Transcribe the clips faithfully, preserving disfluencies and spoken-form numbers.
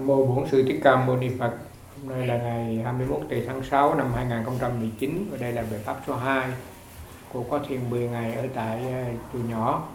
Nam mô Bổn Sư Thích Ca Mâu Ni Phật. Hôm nay là ngày hai mươi mốt tây tháng sáu năm hai nghìn không trăm mười chín và đây là bài pháp số hai. Cô có thiền mười ngày ở tại chùa nhỏ.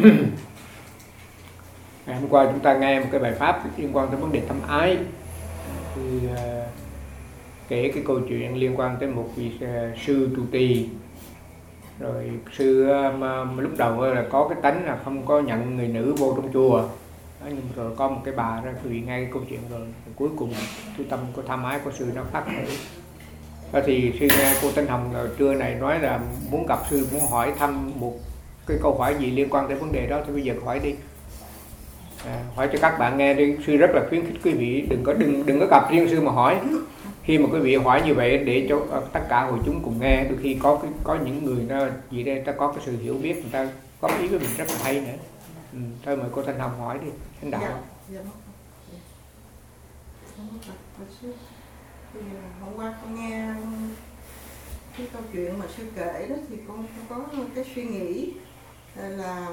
Ngày hôm qua chúng ta nghe một cái bài pháp liên quan tới vấn đề tâm ái. Thì uh, kể cái câu chuyện liên quan tới một vị uh, sư trụ trì. Rồi sư um, lúc đầu là có cái tánh là không có nhận người nữ vô trong chùa. Đó, nhưng rồi có một cái bà ra quý vị nghe cái câu chuyện rồi, rồi cuối cùng cái tâm của tham ái của sư nó phát khởi. Đó thì sư nghe cô Thanh Hồng trưa này nói là muốn gặp sư, muốn hỏi thăm một cái câu hỏi gì liên quan tới vấn đề đó thì bây giờ hỏi đi. À, hỏi cho các bạn nghe đi. Sư rất là khuyến khích quý vị đừng có đừng đừng có gặp riêng sư mà hỏi. Khi mà quý vị hỏi như vậy để cho uh, tất cả hội chúng cùng nghe, đôi khi có cái, có những người nó gì đây ta có cái sự hiểu biết, người ta có ý với mình rất là hay nữa. Ừ, thôi mời cô Thanh Hồng hỏi đi, Thánh Đạo. Dạ, dạ. Thì hôm qua con nghe cái câu chuyện mà sư kể đó thì con có cái suy nghĩ là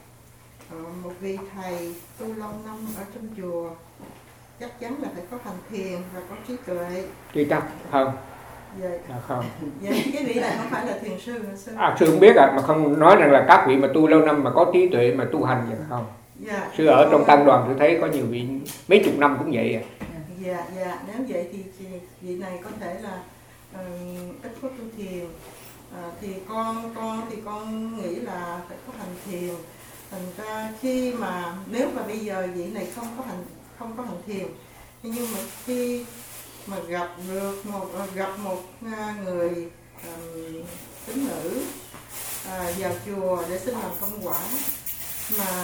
một vị thầy tu lâu năm ở trong chùa chắc chắn là phải có hành thiền và có trí tuệ. Chưa chắc không? Dạ. À, không. Vậy cái vị này không phải là thiền sư hả sư? À, sư không biết à, mà không nói rằng là các vị mà tu lâu năm mà có trí tuệ mà tu hành vậy không? Dạ. Sư ở trong tăng đoàn tôi thấy có nhiều vị mấy chục năm cũng vậy à. Dạ, dạ, nếu vậy thì vị này có thể là uh, ít có tu thiền. Uh, thì con con thì con nghĩ là phải có hành thiền. Thành ra khi mà nếu mà bây giờ vị này không có hành không có hành thiền, nhưng mà khi mà gặp được một gặp một người um, tín nữ uh, vào chùa để xin làm công quả mà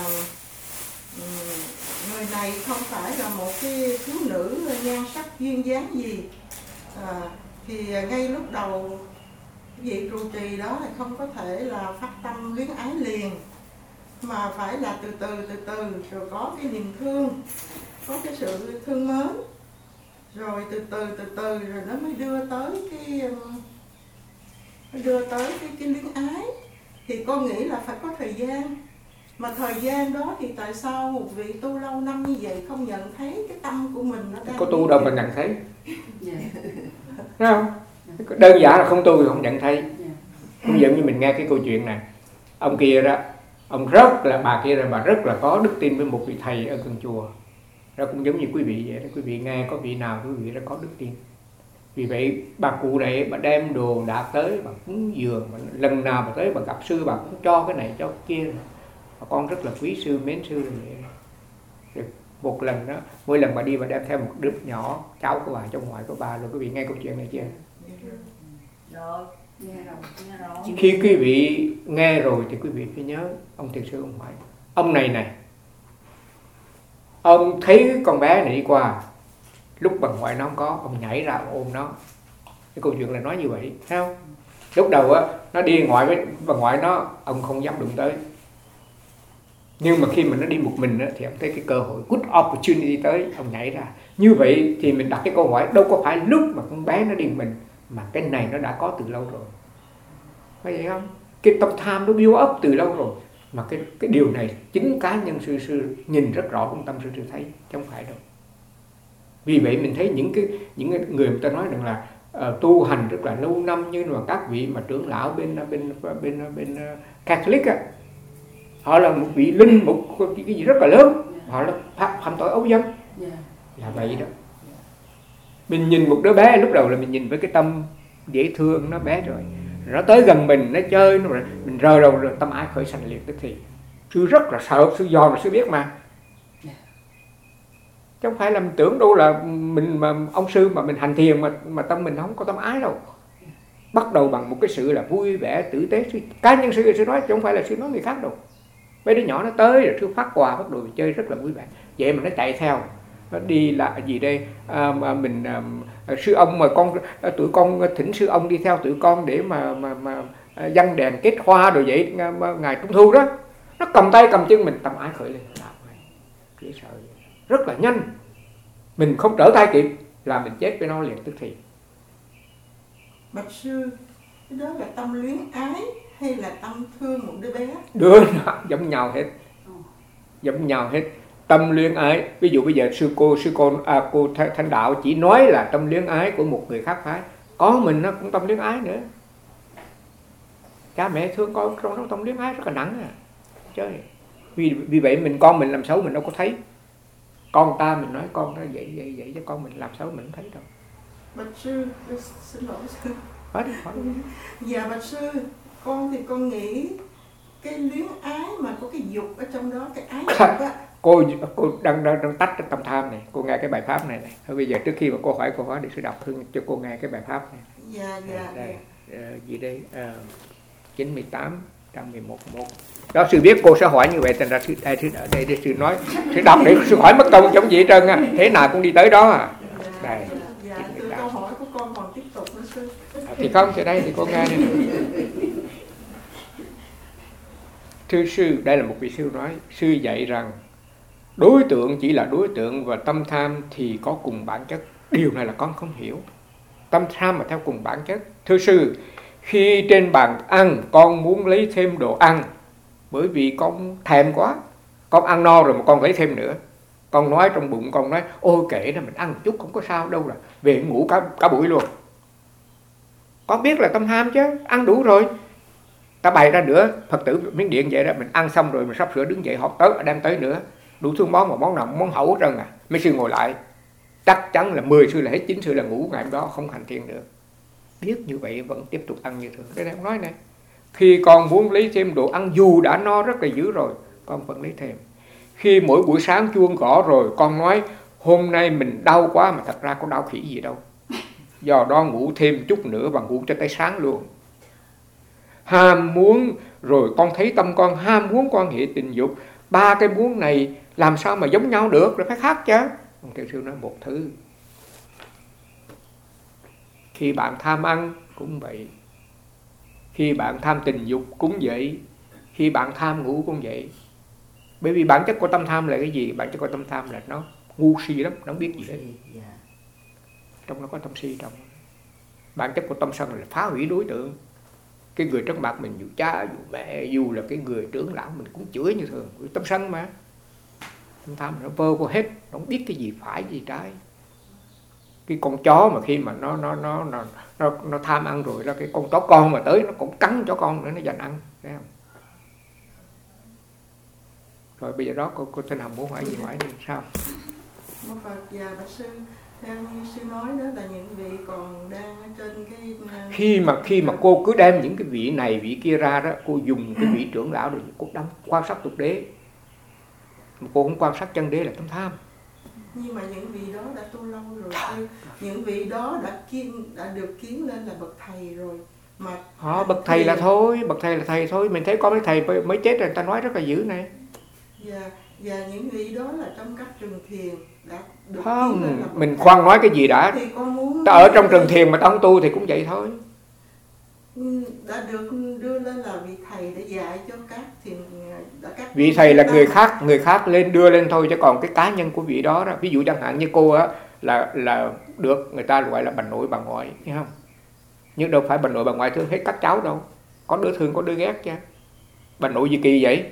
um, người này không phải là một cái thiếu nữ nhan sắc duyên dáng gì, à, thì ngay lúc đầu vị trụ trì đó là không có thể là phát tâm luyến ái liền, mà phải là từ từ từ từ rồi có cái niềm thương, có cái sự thương mến, rồi từ từ từ từ rồi nó mới đưa tới cái mới đưa tới cái, cái luyến ái. Thì con nghĩ là phải có thời gian, mà thời gian đó thì tại sao một vị tu lâu năm như vậy không nhận thấy cái tâm của mình nó đang có tu đâu mà nhận thấy. Thấy không? Đơn giản là không tu thì không nhận thấy. Cũng giống như mình nghe cái câu chuyện này, ông kia đó, ông rất là bà kia là bà rất là có đức tin với một vị thầy ở gần chùa. Đó cũng giống như quý vị vậy đó, quý vị nghe có vị nào quý vị đã có đức tin. Vì vậy bà cụ này bà đem đồ đạc tới, bà cúng dường, bà, lần nào bà tới bà gặp sư bà cũng cho cái này cho cái kia. Bà con rất là quý sư, mến sư rồi. Rồi một lần đó, mỗi lần bà đi bà đem theo một đứa nhỏ, cháu của bà trong ngoại của bà. Rồi quý vị nghe câu chuyện này chưa? Rồi, nghe rồi, nghe rồi. Khi quý vị nghe rồi thì quý vị phải nhớ ông thiền sư ông hỏi, ông này này, ông thấy con bé này đi qua, lúc bà ngoại nó không có, ông nhảy ra ôm nó. Cái câu chuyện là nói như vậy, thấy không? Lúc đầu á, nó đi ngoại với bà ngoại nó, ông không dám đụng tới. Nhưng mà khi mà nó đi một mình á, thì ông thấy cái cơ hội, good opportunity tới, ông nhảy ra. Như vậy thì mình đặt cái câu hỏi, đâu có phải lúc mà con bé nó đi mình, mà cái này nó đã có từ lâu rồi. Có vậy không? Cái tâm tham nó build up từ lâu rồi. Mà cái, cái điều này chính cá nhân sư sư nhìn rất rõ trong tâm sư sư thấy, chứ không phải đâu. Vì vậy mình thấy những cái những người người ta nói rằng là uh, tu hành rất là lâu năm, nhưng mà các vị mà trưởng lão bên bên bên bên uh, Catholic á, họ là một vị linh, một cái gì rất là lớn, họ là phạm, phạm tội ấu dâm, là vậy đó. Mình nhìn một đứa bé lúc đầu là mình nhìn với cái tâm dễ thương, nó bé rồi, nó tới gần mình, nó chơi, nó mình rờ đầu rồi tâm ái khởi sanh liền tức thì. Sư rất là sợ, sư dò là sư biết mà. Chứ không phải là mình tưởng đâu là mình mà ông sư mà mình hành thiền mà mà tâm mình không có tâm ái đâu. Bắt đầu bằng một cái sự là vui vẻ, tử tế. Cá nhân sư sư nói chứ không phải là sư nói người khác đâu. Mấy đứa nhỏ nó tới rồi sư phát quà, bắt đầu chơi rất là vui vẻ. Vậy mà nó chạy theo, nó đi là gì đây? À, mà mình à, sư ông mà con à, tụi con thỉnh sư ông đi theo tụi con để mà mà mà à, dăng đèn kết hoa rồi vậy ngày Trung thu đó. Nó cầm tay cầm chân mình, tâm ái khởi lên. Dễ sợ vậy. Rất là nhanh, mình không trở tay kịp là mình chết với nó liền tức thì. Bạch sư, cái đó là tâm luyến ái hay là tâm thương một đứa bé? Đứa nào giống nhau hết, giống nhau hết. Tâm luyến ái, ví dụ bây giờ sư cô sư cô à, cô Thanh Đạo chỉ nói là tâm luyến ái của một người khác phái, con mình nó cũng tâm luyến ái nữa. Cha mẹ thương con trong đó tâm luyến ái rất là nặng à. Chơi. Vì vì vậy mình con mình làm xấu mình đâu có thấy. Con ta mình nói con nó vậy vậy vậy cho con mình làm xấu mình không thấy đâu. Bạch sư, xin lỗi sư. Hỏi đi, hỏi đi. Dạ bạch sư, con thì con nghĩ cái luyến ái mà có cái dục ở trong đó, cái ái dục á. Cô cô đang đang đang tách cái tâm tham này, cô nghe cái bài pháp này này. Thôi bây giờ trước khi mà cô hỏi câu hỏi thì sư đọc thương cho cô nghe cái bài pháp này. Dạ dạ. Đây, dạ. uh, gì đây? Uh, chín mươi tám, một trăm mười một, một. Đó sư biết cô sẽ hỏi như vậy, thành ra sư đây sư ở đây để sư nói, sư đọc để sư hỏi mất công giống gì hết trơn á, thế nào cũng đi tới đó à. Đây. Dạ, từ câu hỏi của con còn tiếp tục nữa sư. À, thì không, thì đây thì cô nghe này. Thưa sư, đây là một vị sư nói, sư dạy rằng đối tượng chỉ là đối tượng và tâm tham thì có cùng bản chất. Điều này là con không hiểu. Tâm tham mà theo cùng bản chất. Thưa sư, khi trên bàn ăn con muốn lấy thêm đồ ăn, bởi vì con thèm quá, con ăn no rồi mà con lấy thêm nữa. Con nói trong bụng, con nói ôi kệ đó, mình ăn một chút không có sao đâu, là về ngủ cả, cả buổi luôn. Con biết là tâm tham chứ, ăn đủ rồi. Ta bày ra nữa, Phật tử Miến Điện vậy đó, mình ăn xong rồi mình sắp sửa đứng dậy, họ tới đem tới nữa, đủ thứ món, mà món nào món hậu hết trơn à. Mấy sư ngồi lại, chắc chắn là mười sư là hết, chín sư là ngủ ngày hôm đó không hành thiền nữa. Biết như vậy vẫn tiếp tục ăn như thường. Cái này ông nói nè, khi con muốn lấy thêm đồ ăn dù đã no rất là dữ rồi, con vẫn lấy thêm. Khi mỗi buổi sáng chuông gõ rồi, con nói hôm nay mình đau quá, mà thật ra có đau khỉ gì đâu. Do đó ngủ thêm chút nữa và ngủ cho tới sáng luôn. Ham muốn, rồi con thấy tâm con ham muốn quan hệ tình dục. Ba cái muốn này làm sao mà giống nhau được, rồi phải khác chứ. Ông Thiền sư nói một thứ. Khi bạn tham ăn cũng vậy, khi bạn tham tình dục cũng vậy, khi bạn tham ngủ cũng vậy. Bởi vì bản chất của tâm tham là cái gì? Bản chất của tâm tham là nó ngu si lắm, nó không biết gì hết. Trong nó có tâm si trong. Bản chất của tâm sân là phá hủy đối tượng. Cái người trước mặt mình, dù cha, dù mẹ, dù là cái người trưởng lão mình cũng chửi như thường. Tâm sân mà. Tâm tham nó vơ vô hết, nó không biết cái gì phải gì trái. Cái con chó mà khi mà nó nó nó nó nó, nó tham ăn rồi, là cái con chó con mà tới nó cũng cắn chó con nữa, nó giành ăn, thấy không? Rồi bây giờ đó cô, cô Thanh Hồng muốn hỏi gì hỏi đi, sao? Một Phật và bạch sư, theo như sư nói đó là những vị còn đang ở trên cái... Khi mà khi mà cô cứ đem những cái vị này, vị kia ra đó, cô dùng cái vị trưởng lão rồi cô đâm quan sát tục đế. Mà cô không quan sát chân đế là tâm tham. Nhưng mà những vị đó đã tu lâu rồi, sư. Những vị đó đã kiến, đã được kiến lên là bậc thầy rồi. Mà họ bậc thầy là thôi, bậc thầy là thầy thôi. Mình thấy có mấy thầy mới chết rồi, người ta nói rất là dữ này. Và, và những vị đó là trong các trường thiền đã được không, kiến lên là mình thầy. khoan nói cái gì đã. Thì con muốn... Ta ở trong trường thiền mà ta không tu thì cũng vậy thôi. Đã được đưa lên là vị thầy để dạy cho các thiền... Các vị thầy là người khác, người khác lên đưa lên thôi, chứ còn cái cá nhân của vị đó, đó ví dụ chẳng hạn như cô á, là là được người ta gọi là bà nội bà ngoại, thấy không? Nhưng đâu phải bà nội bà ngoại thương hết các cháu đâu, có đứa thương có đứa ghét chứ. Bà nội gì kỳ vậy?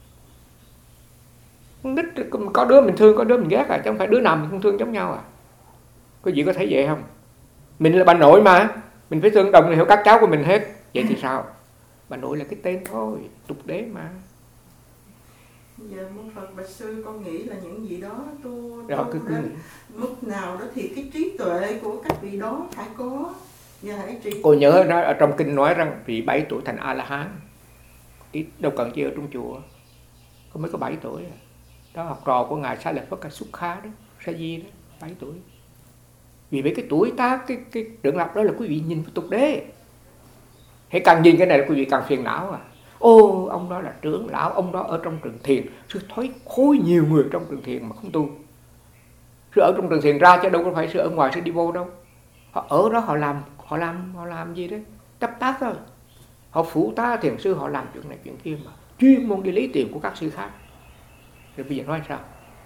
Có đứa mình thương có đứa mình ghét à, chứ không phải đứa nào mình không thương giống nhau à. Có gì có thấy vậy không? Mình là bà nội mà, mình phải thương đồng hiểu các cháu của mình hết. Vậy thì sao? Bà nội là cái tên thôi, tục đế mà. Dạ, một Phật bạch sư, con nghĩ là những vị đó tu, Đó, tu cứ, cứ đến mức nào đó thì cái trí tuệ của các vị đó phải có. Và hãy trí... Cô nhớ nó ở trong kinh nói rằng vị bảy tuổi thành A-la-hán, đâu cần chi ở trong chùa, có mới có bảy tuổi à. Đó học trò của ngài Sa Lợi Phất Súc Kha đó, Sa Di đó, bảy tuổi. Vì với cái tuổi tác, cái cái trưởng lập đó là quý vị nhìn vào tục đế. Hãy càng nhìn cái này là quý vị càng phiền não à. Ô, ông đó là trưởng lão, ông đó ở trong trường thiền. Sư thấy khối nhiều người trong trường thiền mà không tu. Sư ở trong trường thiền ra chứ đâu có phải sư ở ngoài sư đi vô đâu. Họ ở đó họ làm, họ làm, họ làm gì đấy? Chấp tác thôi. Họ phụ tá thiền sư, họ làm chuyện này chuyện kia mà. Chuyên môn đi lấy tiền của các sư khác. Rồi bây giờ nói sao?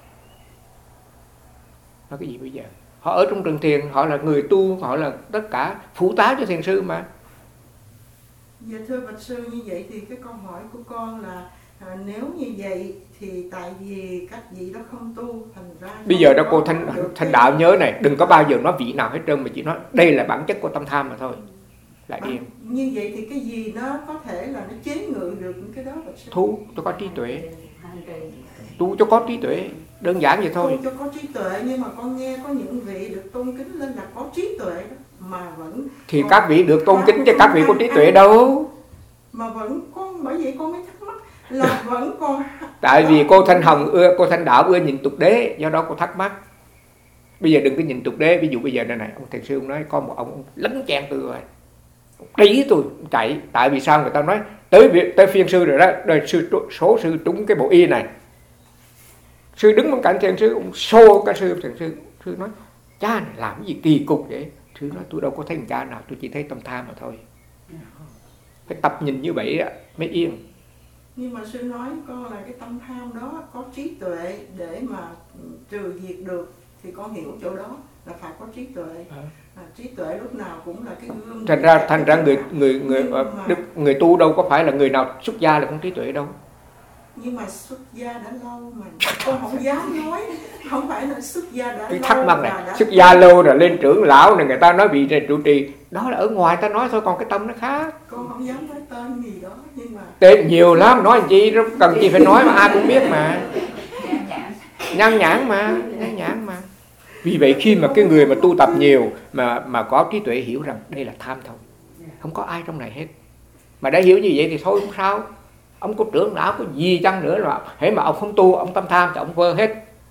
Nói cái gì bây giờ? Họ ở trong trường thiền, họ là người tu, họ là tất cả phụ tá cho thiền sư mà. Dạ thưa bạch sư, như vậy thì cái câu hỏi của con là À, nếu như vậy thì tại vì các vị đó không tu, thành ra bây giờ đó cô Thanh Thanh Đạo nhớ này, đừng có bao giờ nói vị nào hết trơn, mà chỉ nói đây là bản chất của tâm tham mà thôi, lại điên. Như vậy thì cái gì nó có thể là nó chế ngự được những cái đó là sao? Tu cho có trí tuệ, tu cho có trí tuệ, đơn giản vậy thôi. Tu cho có trí tuệ, nhưng mà con nghe có những vị được tôn kính lên là có trí tuệ đó, mà vẫn thì các vị được tôn kính chứ các vị có trí tuệ đâu. Mà vẫn con, bởi vậy con mới thắc mắc là vẫn còn. Tại vì cô Thanh Hồng ưa, cô Thanh Đạo ưa nhìn tục đế, do đó cô thắc mắc. Bây giờ đừng có nhìn tục đế. Ví dụ bây giờ này này, ông thiền sư ông nói có một ông, ông lấn chen tôi rồi, đẩy tôi chạy. Tại vì sao? Người ta nói tới việc tới phiên sư rồi đó, đời sư số sư trúng cái bộ y này. Sư đứng bên cạnh thiền sư, ông xô cái sư thiền sư. Sư nói cha này làm cái gì kỳ cục vậy? Sư nói tôi đâu có thấy cha nào, tôi chỉ thấy tâm tham mà thôi. Phải tập nhìn như vậy đó, mới yên. Nhưng mà sư nói con là cái tâm tham đó có trí tuệ để mà trừ diệt được, thì con hiểu chỗ đó là phải có trí tuệ. À, trí tuệ lúc nào cũng là cái gương. Thành ra thành ra người người người mà... đức người tu đâu có phải là người nào xuất gia là không trí tuệ đâu. Nhưng mà xuất gia đã lâu mà con không dám nói, không phải là xuất gia đã cái lâu. Thắc mắc này, xuất gia lâu rồi lên trưởng lão này người ta nói vị trụ trì, đó là ở ngoài ta nói thôi, còn cái tâm nó khác. Con không dám nói tên gì đó, nhưng mà tên nhiều lắm, nói làm chi, cần chi phải nói mà ai cũng biết mà. Nhan nhãn mà, nhan nhãn mà. Vì vậy khi mà cái người mà tu tập nhiều mà mà có trí tuệ hiểu rằng đây là tham thôi, không có ai trong này hết, mà đã hiểu như vậy thì thôi không sao. Ông có trưởng lão có gì chăng nữa là hễ mà ông không tu, ông tâm tham thì ông vơ hết.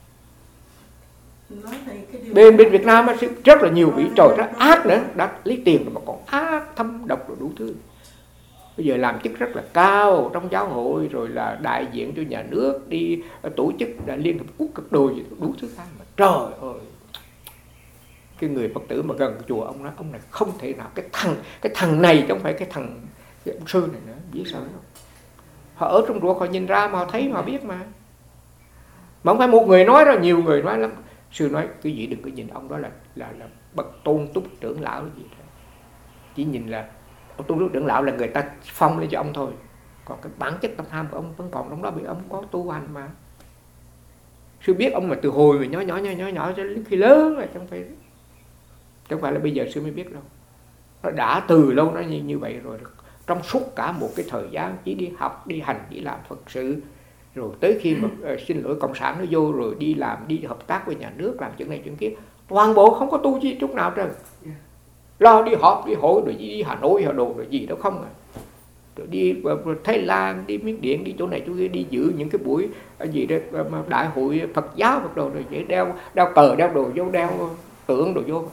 Bên bên Việt Nam rất là nhiều vị trời rất ác nữa, đã lấy tiền mà còn ác thâm độc rồi đủ thứ. Bây giờ làm chức rất là cao trong giáo hội, rồi là đại diện cho nhà nước, đi tổ chức Liên Hợp Quốc các đồ gì đủ thứ khác mà trời ơi. Cái người Phật tử mà gần chùa ông nói ông này không thể nào, cái thằng cái thằng này chứ không phải cái thằng cái ông sư này nữa, biết sao đâu. Họ ở trong ruột họ nhìn ra mà họ thấy mà họ biết mà. Mà không phải một người nói đâu, nhiều người nói lắm. Sư nói cái gì đừng có nhìn ông đó là là là bậc tôn túc trưởng lão gì đó. Chỉ nhìn là ông tôn túc trưởng lão là người ta phong lên cho ông thôi. Còn cái bản chất tâm tham của ông vẫn còn trong đó, vì ông có tu hành mà. Sư biết ông mà từ hồi mà nhỏ nhỏ nhỏ nhỏ nhỏ cho đến khi lớn rồi, chẳng phải chẳng phải là bây giờ sư mới biết đâu. Nó đã từ lâu nó như, như vậy rồi. Trong suốt cả một cái thời gian chỉ đi học, đi hành, đi làm Phật sự, rồi tới khi mà uh, xin lỗi cộng sản nó vô rồi đi làm, đi hợp tác với nhà nước làm chuyện này chuyện kia, toàn bộ không có tu chi chút nào trơn. Lo đi họp, đi hội, rồi đi Hà Nội, Hà Đồ, rồi gì đâu không à. Rồi đi uh, Thái Lan, đi Miến Điện, đi chỗ này chỗ kia, đi giữ những cái buổi uh, gì đó, uh, đại hội Phật giáo Phật đồ, rồi vậy đeo đeo cờ, đeo đồ vô, đeo tượng đồ vô.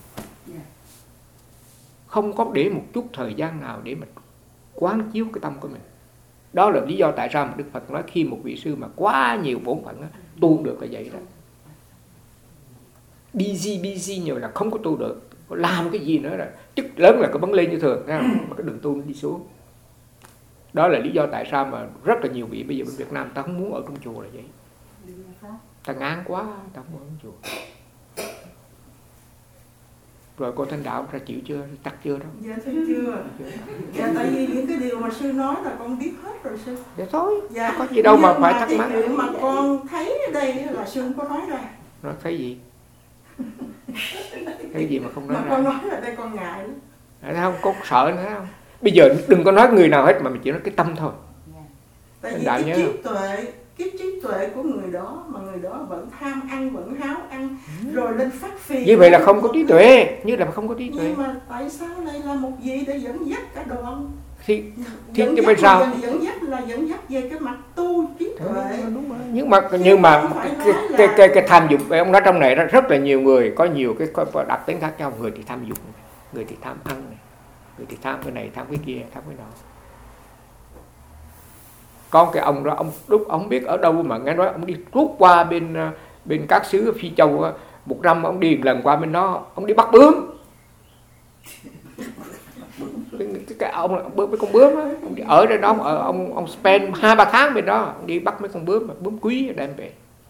Không có để một chút thời gian nào để mà quán chiếu cái tâm của mình. Đó là lý do tại sao mà Đức Phật nói khi một vị sư mà quá nhiều bổn phận đó, tu được là vậy đó. Busy busy nhiều là không có tu được, làm cái gì nữa là chức lớn là có vấn lên như thường, mà cái đường tu nó đi xuống. Đó là lý do tại sao mà rất là nhiều vị bây giờ bên Việt Nam ta không muốn ở trong chùa là vậy. Ta ngán quá, ta không muốn ở trong chùa. Rồi cô Thanh Đạo ra chịu chưa, chắc chưa đâu? Dạ thưa chưa. Dạ tại vì những cái điều mà sư nói là con biết hết rồi sư. Dạ thôi, dạ, có gì đâu mà phải mà thắc mắc. Nhưng mà con thấy ở đây là sư không có nói ra. Nói thấy gì? Thấy gì mà không nói mà ra? Con nói ở đây con ngại lắm. Thấy không, có sợ nữa không? Bây giờ đừng có nói người nào hết mà mình chỉ nói cái tâm thôi. Tại vì cái trí tuệ, cái trí tuệ của người đó mà người đó vẫn tham ăn, vẫn háo ăn, ừ. rồi lên phát phiền. Như vậy là không có trí tuệ, như là không có trí tuệ. Nhưng mà tại sao này là một gì để dẫn dắt cả đoàn? Thì thì cái bên sao? Dẫn dắt là dẫn dắt về cái mặt tu trí tuệ. Đúng rồi. Nhưng mà nhưng mà cái cái, cái cái tham dục, ông nói trong này rất là nhiều người có nhiều cái đặc tính khác nhau, người thì tham dục, người thì tham ăn này, người thì tham cái này, tham cái kia, tham cái nọ. Con cái ông đó, ông lúc ông biết ở đâu mà nghe nói ông đi rút qua bên bên các xứ Phi Châu, một năm ông đi một lần qua bên đó, ông đi bắt bướm. Cái, cái, cái ông bướm mấy con bướm đó, ông đi ở đây đó, ông ông, ông spend hai ba tháng bên đó, ông đi bắt mấy con bướm, bướm quý đem về.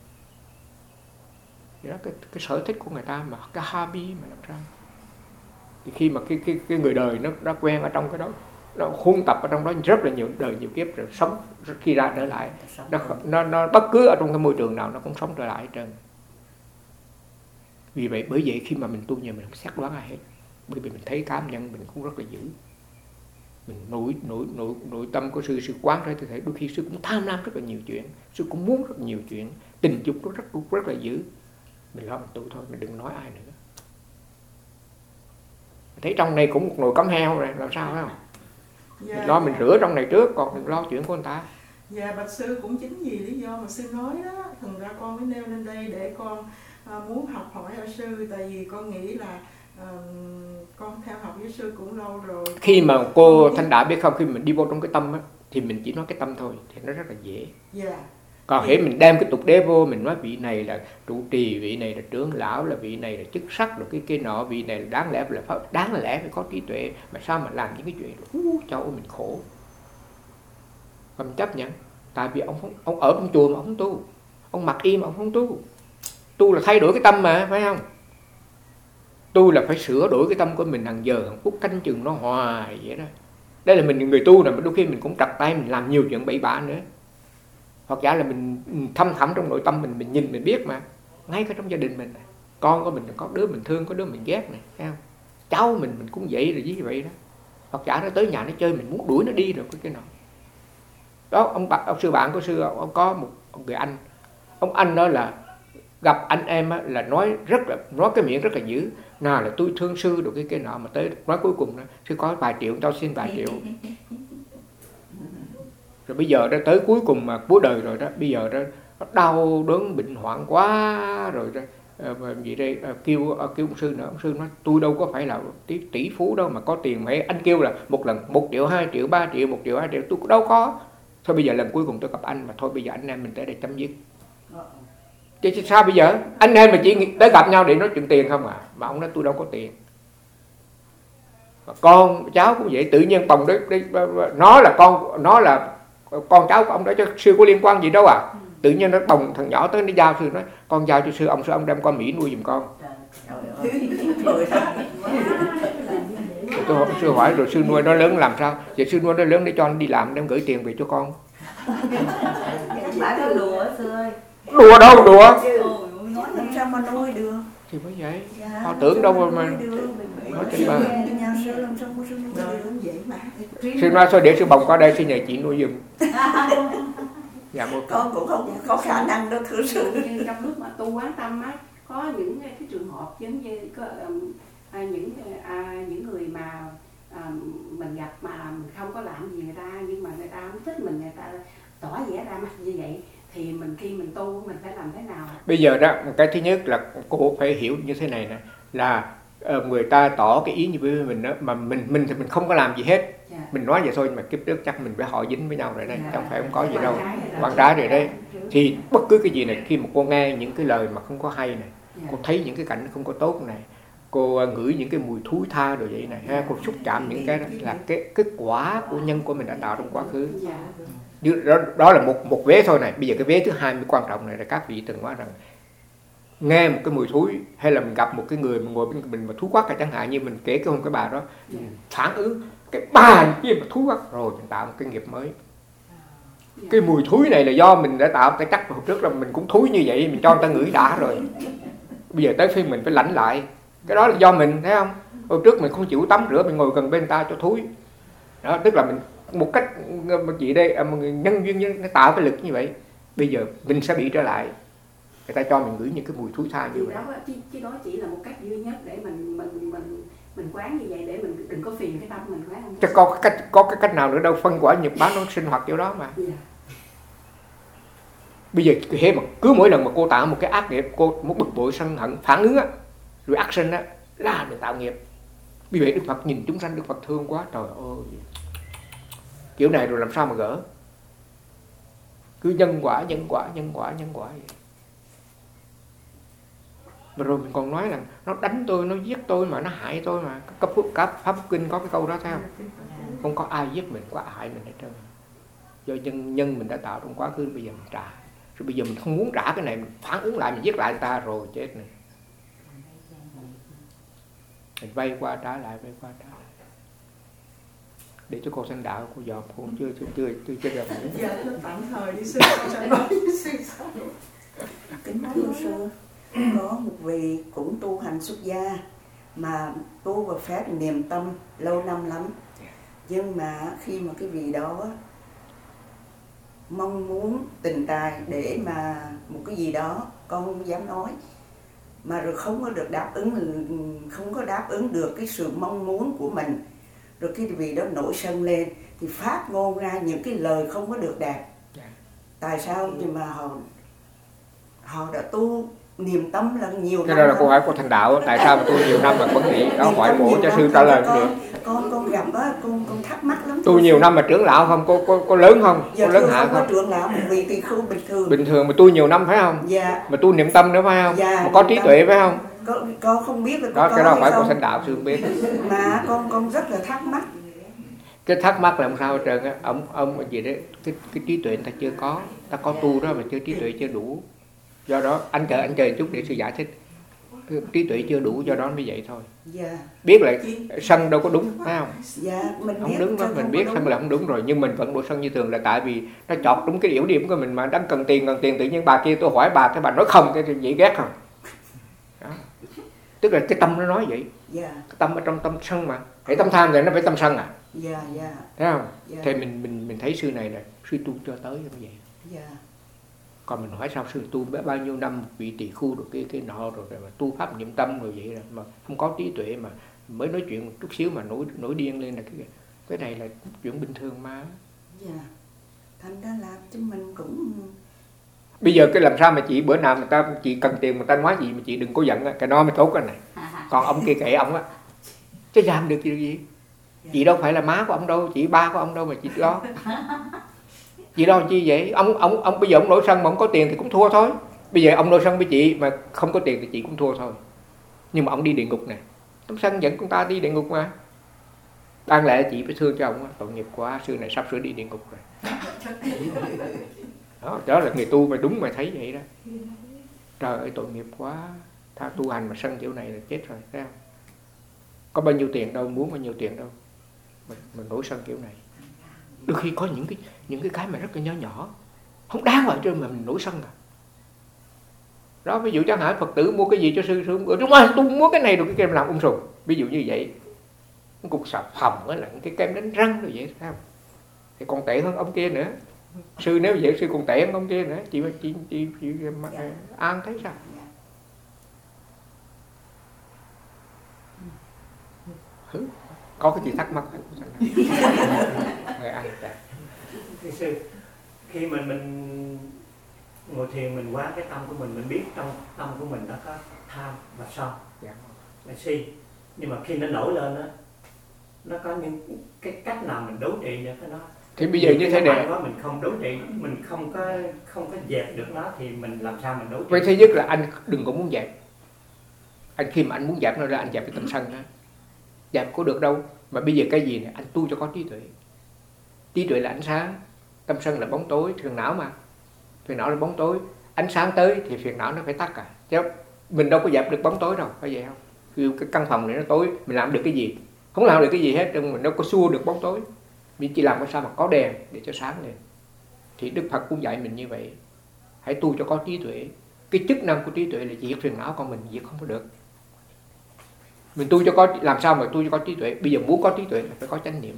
Đó cái cái sở thích của người ta mà cái hobby mà làm sao. Thì khi mà cái cái cái người đời nó nó quen ở trong cái đó, nó huân tập ở trong đó rất là nhiều đời nhiều kiếp rồi sống khi ra trở lại nó, nó nó bất cứ ở trong cái môi trường nào nó cũng sống trở lại hết trơn. Vì vậy bởi vậy khi mà mình tu nhiều mình không xét đoán ai hết, bởi vì mình thấy cảm nhận mình cũng rất là dữ. Mình nội nội nội nội tâm của sư sư quán ra thì thấy đôi khi sư cũng tham lam rất là nhiều chuyện, sư cũng muốn rất nhiều chuyện, tình dục nó rất rất là dữ. Mình lo mình tu thôi, mình đừng nói ai nữa. Thấy trong này cũng một nồi cắm heo rồi, làm sao phải không? Dạ, mình lo mình rửa trong này trước, còn đừng lo chuyện của người ta. Dạ, bạch sư cũng chính vì lý do mà sư nói đó, thành ra con mới nêu lên đây để con à, muốn học hỏi ở sư, tại vì con nghĩ là à, con theo học với sư cũng lâu rồi. Khi mà cô Thanh Đại biết không, khi mình đi vô trong cái tâm á, thì mình chỉ nói cái tâm thôi, thì nó rất là dễ. Dạ. Còn hễ mình đem cái tục đế vô, mình nói vị này là trụ trì, vị này là trưởng lão, là vị này là chức sắc, là cái cái nọ, vị này là đáng lẽ là phải đáng lẽ phải có trí tuệ, mà sao mà làm những cái chuyện đó, cho mình khổ. Và mình chấp nhận, tại vì ông không, ông ở trong chùa mà ông không tu, ông mặc y mà ông không tu. Tu là thay đổi cái tâm mà, phải không? Tu là phải sửa đổi cái tâm của mình hàng giờ, hàng phút, canh chừng nó hoài vậy đó. Đây là mình người tu rồi, mà đôi khi mình cũng trật tay, mình làm nhiều chuyện bậy bạ nữa. Hoặc giả là mình thâm thẳm trong nội tâm mình, mình nhìn mình biết mà. Ngay cả trong gia đình mình, con của mình có đứa mình thương, có đứa mình ghét này, thấy không? Cháu mình mình cũng vậy rồi như vậy đó. Hoặc giả nó tới nhà nó chơi, mình muốn đuổi nó đi rồi cái cái nọ. Đó, ông, ông sư bạn của sư, ông có một ông người anh. Ông anh đó là gặp anh em á, là nói rất là nói cái miệng rất là dữ, nào là tôi thương sư được cái cái nọ, mà tới nói cuối cùng đó, sư có vài triệu, tao xin vài triệu. Rồi bây giờ đó tới cuối cùng mà cuối đời rồi đó, bây giờ đó nó đau đớn bệnh hoạn quá rồi đó, à, gì đây à, kêu à, kêu ông sư nữa, ông sư nói tôi đâu có phải là tỷ, tỷ phú đâu mà có tiền, mấy anh kêu là một lần một triệu, hai triệu, ba triệu, một triệu, hai triệu, tôi đâu có. Thôi bây giờ lần cuối cùng tôi gặp anh mà thôi bây giờ anh em mình tới đây chấm dứt. Chứ sao bây giờ anh em mà chỉ tới gặp nhau để nói chuyện tiền không à, mà ông nói tôi đâu có tiền. Mà con cháu cũng vậy, tự nhiên tòng đấy, đấy nó là con nó là con cháu của ông đó, chứ sư có liên quan gì đâu à. Tự nhiên nó bồng thằng nhỏ tới nó giao sư, nói con giao cho sư, ông sư ông đem qua Mỹ nuôi giùm con. Tôi sư hỏi rồi sư nuôi nó lớn làm sao? Vậy sư nuôi nó lớn để cho nó đi làm, đem gửi tiền về cho con. Đùa sư ơi. Đùa đâu đùa. Nói làm sao mà nuôi được. Thì mới vậy. Họ tưởng đâu mà nói trên bờ. Sư nói thôi để sư bồng qua đây, sư nhờ chị nuôi giùm. Dạ, con cũng không có khả năng đâu thưa sư. Như trong lúc mà tu quán tâm á, có những cái trường hợp giống như có à, những à, những người mà à, mình gặp mà mình không có làm gì người ta, nhưng mà người ta không thích mình, người ta tỏ vẻ ra mặt như vậy, thì mình khi mình tu mình phải làm thế nào? Bây giờ đó, cái thứ nhất là cô phải hiểu như thế này nè, là uh, người ta tỏ cái ý như với mình đó, mà mình mình thì mình không có làm gì hết. Dạ. Mình nói vậy thôi, nhưng mà kiếp trước chắc mình phải họ dính với nhau rồi đây, dạ. Chẳng phải không có gì đâu, quan trái rồi đây. Thì bất cứ cái gì này, khi mà cô nghe những cái lời mà không có hay này, dạ. Cô thấy những cái cảnh không có tốt này, cô uh, ngửi những cái mùi thúi tha rồi vậy này, ha, cô xúc chạm những cái đó, là cái kết quả của nhân của mình đã tạo trong quá khứ. Dạ. Đó, đó là một một vế thôi này. Bây giờ cái vế thứ hai mới quan trọng này là các vị từng nói rằng nghe một cái mùi thúi, hay là mình gặp một cái người mà ngồi bên mình mà thúi quắc, chẳng hạn như mình kể cái hôm cái bà đó, mình phản ứng cái bà kia mà thúi quắc rồi mình tạo một cái nghiệp mới. Cái mùi thúi này là do mình đã tạo, cái chắc hồi trước là mình cũng thúi như vậy, mình cho người ta ngửi đã rồi. Bây giờ tới khi mình phải lãnh lại, cái đó là do mình, thấy không? Hồi trước mình không chịu tắm rửa, mình ngồi gần bên ta cho thúi. Đó, tức là mình một cách một chị đây một nhân duyên nó tạo cái lực như vậy, bây giờ mình sẽ bị trở lại, người ta cho mình ngửi những cái mùi thúi tha như vậy. Đó, chứ, chứ đó chỉ là một cách duy nhất để mình mình mình mình quán như vậy, để mình đừng có phiền cái tâm mình quán không? Chứ có cái cách có cái cách nào nữa đâu, phân quả nhập bán nó sinh hoạt chỗ đó mà. Yeah. Bây giờ thế mà cứ mỗi lần mà cô tạo một cái ác nghiệp, cô một bực bội sân hận phản ứng á, rồi action á, là mình tạo nghiệp. Vì vậy Đức Phật nhìn chúng sanh, Đức Phật thương quá, trời ơi, kiểu này rồi làm sao mà gỡ. Cứ nhân quả, nhân quả, nhân quả, nhân quả vậy. Và rồi mình còn nói rằng nó đánh tôi, nó giết tôi mà, nó hại tôi mà. Cấp phúc, cấp Pháp Phúc Kinh có cái câu đó thấy không? Không có ai giết mình, có ai hại mình hết trơn. Do nhân, nhân mình đã tạo trong quá khứ, bây giờ mình trả. Rồi bây giờ mình không muốn trả cái này, mình phản ứng lại, mình giết lại người ta rồi chết này. Mình vay qua trả lại, vay qua trả lại. để cho cô sanh đạo, cô dòm cô chưa chưa chưa chưa chưa gặp. Dạ thưa tạm thời đi sư con sẽ nói với sư sau. Kính thưa sư, có một vị cũng tu hành xuất gia mà tu vào phép niệm tâm lâu năm lắm, nhưng mà khi mà cái vị đó mong muốn tình tài để mà một cái gì đó con không dám nói, mà rồi không có được đáp ứng, không có đáp ứng được cái sự mong muốn của mình, rồi cái vị đó nổi sân lên thì phát ngôn ra những cái lời không có được đẹp. Tại sao? Nhưng mà họ họ đã tu niềm tâm là nhiều năm. Cái đó là câu hỏi của thành đạo, tại sao mà tu nhiều năm mà vẫn bị đó, hỏi bổ cho sư trả lời được. Con con gặp á, con con thắc mắc lắm. Tu nhiều năm mà trưởng lão không, có có, có lớn không? Dạ, có lớn hạ không? không? Có trưởng lão, một vị tỳ khưu bình thường. Bình thường mà tu nhiều năm phải không? Dạ. Mà tu niệm tâm nữa phải không? Dạ, mà có trí tuệ phải không? Con, con không biết là đó, có cái đó phải không? của thành đạo sư biết. Mà con con rất là thắc mắc. Cái thắc mắc làm sao hết trơn á, ông ông gì đấy, cái cái trí tuệ người ta chưa có, ta có tu đó mà chưa trí tuệ chưa đủ. Do đó anh chờ anh chờ chút để sư giải thích. Trí tuệ chưa đủ, do đó mới vậy thôi. Dạ. Biết là sân đâu có đúng phải không? Dạ, mình không biết đúng đó, mình biết sân là không đúng rồi, nhưng mình vẫn đổ sân như thường là tại vì nó chọt đúng cái yếu điểm của mình mà đang cần tiền cần tiền, tự nhiên bà kia tôi hỏi bà cái bà nói không, cái gì ghét không? Đó. Tức là cái tâm nó nói vậy. Dạ. Cái tâm ở trong tâm sân mà, cái tâm tham thì nó phải tâm sân à? Dạ, dạ. Thấy không? Dạ. Thì mình mình mình thấy sư này là sư tu cho tới như vậy. Dạ. Còn mình hỏi sao sư tu bao nhiêu năm bị tỳ khu rồi cái cái nọ rồi, rồi mà tu pháp niệm tâm rồi vậy mà không có trí tuệ mà mới nói chuyện một chút xíu mà nổi nổi điên lên là cái cái này là chuyện bình thường mà. Dạ. Thành ra là chúng mình cũng bây giờ cái làm sao mà chị bữa nào người ta chị cần tiền mà ta nói gì mà chị đừng có giận cái nó mới tốt cái này. Còn ông kia kệ ông á, chứ làm được gì? Chị đâu phải là má của ông đâu, chị ba của ông đâu mà chị lo. Chị lo chi vậy? Ông ông ông bây giờ ông nổi sân mà ông có tiền thì cũng thua thôi. Bây giờ ông nổi sân với chị mà không có tiền thì chị cũng thua thôi. Nhưng mà ông đi địa ngục này, ông sân dẫn con ta đi địa ngục mà. Đáng lẽ chị phải thương cho ông, tội nghiệp quá, sư này sắp sửa đi địa ngục rồi. Đó, đó là người tu mà đúng mà thấy vậy đó. Trời ơi tội nghiệp quá, tha tu hành mà sân kiểu này là chết rồi, thấy không? Có bao nhiêu tiền đâu, muốn bao nhiêu tiền đâu mình, mình nổi sân kiểu này. Đôi khi có những cái những cái cái mà rất là nhỏ nhỏ, không đáng vào trên mà mình nổi sân à. Đó, ví dụ chẳng hạn Phật tử mua cái gì cho sư, sư đúng rồi, tôi mua cái này rồi cái kem làm ung sùm, ví dụ như vậy. Cái cục xà phòng á là cái kem đánh răng rồi vậy, thấy không? Thì còn tệ hơn ông kia nữa. Sư nếu vậy sư còn tệ hơn ông kia nữa, chị chị chị, chị, chị dạ. An thấy sao? Dạ. Có cái gì thắc mắc người ăn thưa sư, khi mình mình ngồi thiền mình quán cái tâm của mình, mình biết trong tâm của mình nó có tham và sân và si, nhưng mà khi nó nổi lên đó, nó có những cái cách nào mình đối trị để cái nó thì bây giờ như thế này đó, mình không đối trị, mình không có không có dẹp được nó thì mình làm sao mình đối trị? Vậy thứ nhất là anh đừng có muốn dẹp. Anh khi mà anh muốn dẹp nó ra, anh dẹp cái tâm sân đó, dẹp có được đâu. Mà bây giờ cái gì này anh tu cho có trí tuệ. Trí tuệ là ánh sáng, tâm sân là bóng tối, phiền não mà. Phiền não là bóng tối, ánh sáng tới thì phiền não nó phải tắt cả. Chứ mình đâu có dẹp được bóng tối đâu, phải vậy không? Khi cái căn phòng này nó tối, mình làm được cái gì? Không làm được cái gì hết, mình đâu có xua được bóng tối. Mình chỉ làm cái sao mà có đèn để cho sáng lên. Thì Đức Phật cũng dạy mình như vậy. Hãy tu cho có trí tuệ. Cái chức năng của trí tuệ là diệt phiền não, còn mình diệt không có được. Mình tu cho có, làm sao mà tu cho có trí tuệ? Bây giờ muốn có trí tuệ là phải có chánh niệm.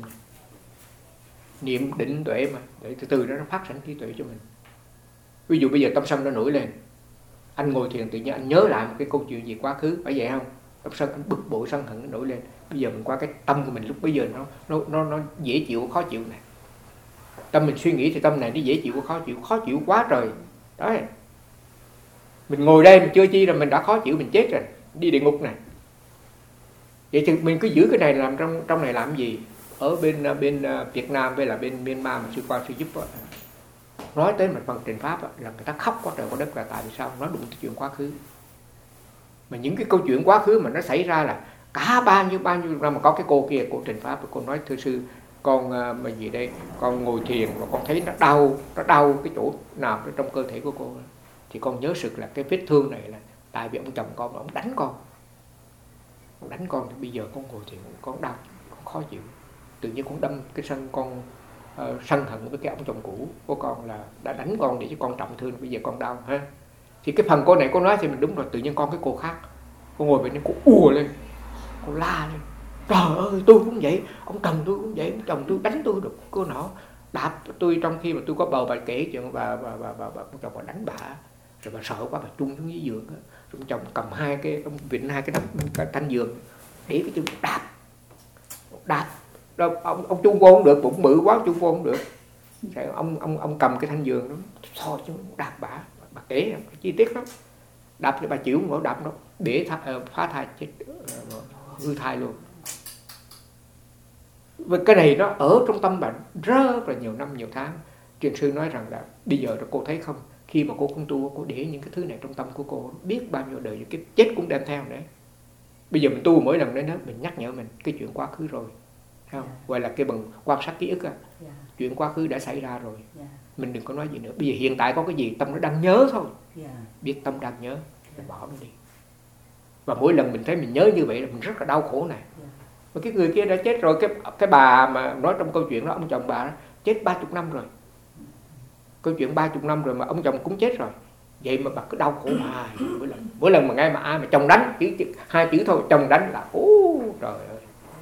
Niệm định tuệ mà, để từ từ đó nó phát sinh trí tuệ cho mình. Ví dụ bây giờ tâm sân nó nổi lên, anh ngồi thiền tự nhiên anh nhớ lại một cái câu chuyện gì quá khứ, phải vậy không? Tâm sân anh bực bội sân hận nó nổi lên. Bây giờ mình qua cái tâm của mình lúc bây giờ nó nó nó, nó dễ chịu khó chịu này. Tâm mình suy nghĩ thì tâm này nó dễ chịu khó chịu, khó chịu quá trời. Đấy. Mình ngồi đây mình chưa chi là mình đã khó chịu, mình chết rồi, đi địa ngục này. Vậy thì mình cứ giữ cái này làm trong trong này làm gì? Ở bên bên Việt Nam với là bên Myanmar mà sư qua sư giúp đó, nói tới một phần trình pháp đó, là người ta khóc quá trời quá đất là tại vì sao? Nói đụng cái chuyện quá khứ. Mà những cái câu chuyện quá khứ mà nó xảy ra là cả bao nhiêu bao nhiêu năm, mà có cái cô kia, cô trình pháp, cô nói thưa sư, con mà gì đây, con ngồi thiền mà con thấy nó đau, nó đau cái chỗ nào trong cơ thể của cô, thì con nhớ sực là cái vết thương này là tại vì ông chồng con, ông đánh con, ông đánh con thì bây giờ con ngồi thiền con đau, con khó chịu. tự nhiên con đâm cái sân con uh, sân hận với cái ông chồng cũ của con là đã đánh con để cho con trọng thương, bây giờ con đau ha. Thì cái phần cô này cô nói thì mình đúng rồi, tự nhiên con cái cô khác, cô ngồi bên đây cô ùa lên, cô la lên, trời ơi tôi cũng vậy, ông chồng tôi cũng vậy, ông chồng tôi đánh tôi được cô nọ, đạp tôi trong khi mà tôi có bầu bà kể chuyện bà bà bà bà, bà ông chồng bà đánh bà, rồi bà sợ quá bà trung xuống dưới giường, rồi ông chồng cầm hai cái ông vịn hai cái nắp cái thanh giường để cái chân đạp đạp đâu ông ông chung vô không được, bụng bự quá chung vô không được, rồi ông ông ông cầm cái thanh giường đó thôi chứ đạp bà bà kể chi tiết lắm, đạp thì bà chịu không nổi, đạp nó để thai, phá thai chết hư thai luôn. Và cái này nó ở trong tâm bạn rất là nhiều năm nhiều tháng. Truyền sư nói rằng là bây giờ cô thấy không, khi mà cô không tu, cô để những cái thứ này trong tâm của cô, biết bao nhiêu đời cái chết cũng đem theo nữa. Bây giờ mình tu mỗi lần đến đó mình nhắc nhở mình cái chuyện quá khứ rồi, thấy không? Gọi là cái bằng quan sát ký ức à. Yeah. Chuyện quá khứ đã xảy ra rồi, yeah. Mình đừng có nói gì nữa. Bây giờ hiện tại có cái gì tâm nó đang nhớ thôi, yeah. Biết tâm đang nhớ, mình bỏ nó đi. Và mỗi lần mình thấy mình nhớ như vậy là mình rất là đau khổ này. Yeah. Và cái người kia đã chết rồi, cái cái bà mà nói trong câu chuyện đó, ông chồng bà đó, chết ba chục năm rồi. Câu chuyện ba chục năm rồi mà ông chồng cũng chết rồi. Vậy mà bà cứ đau khổ hoài. Mỗi lần, mỗi lần mà nghe mà ai mà chồng đánh, chữ, chữ, hai chữ thôi, chồng đánh là ô trời ơi.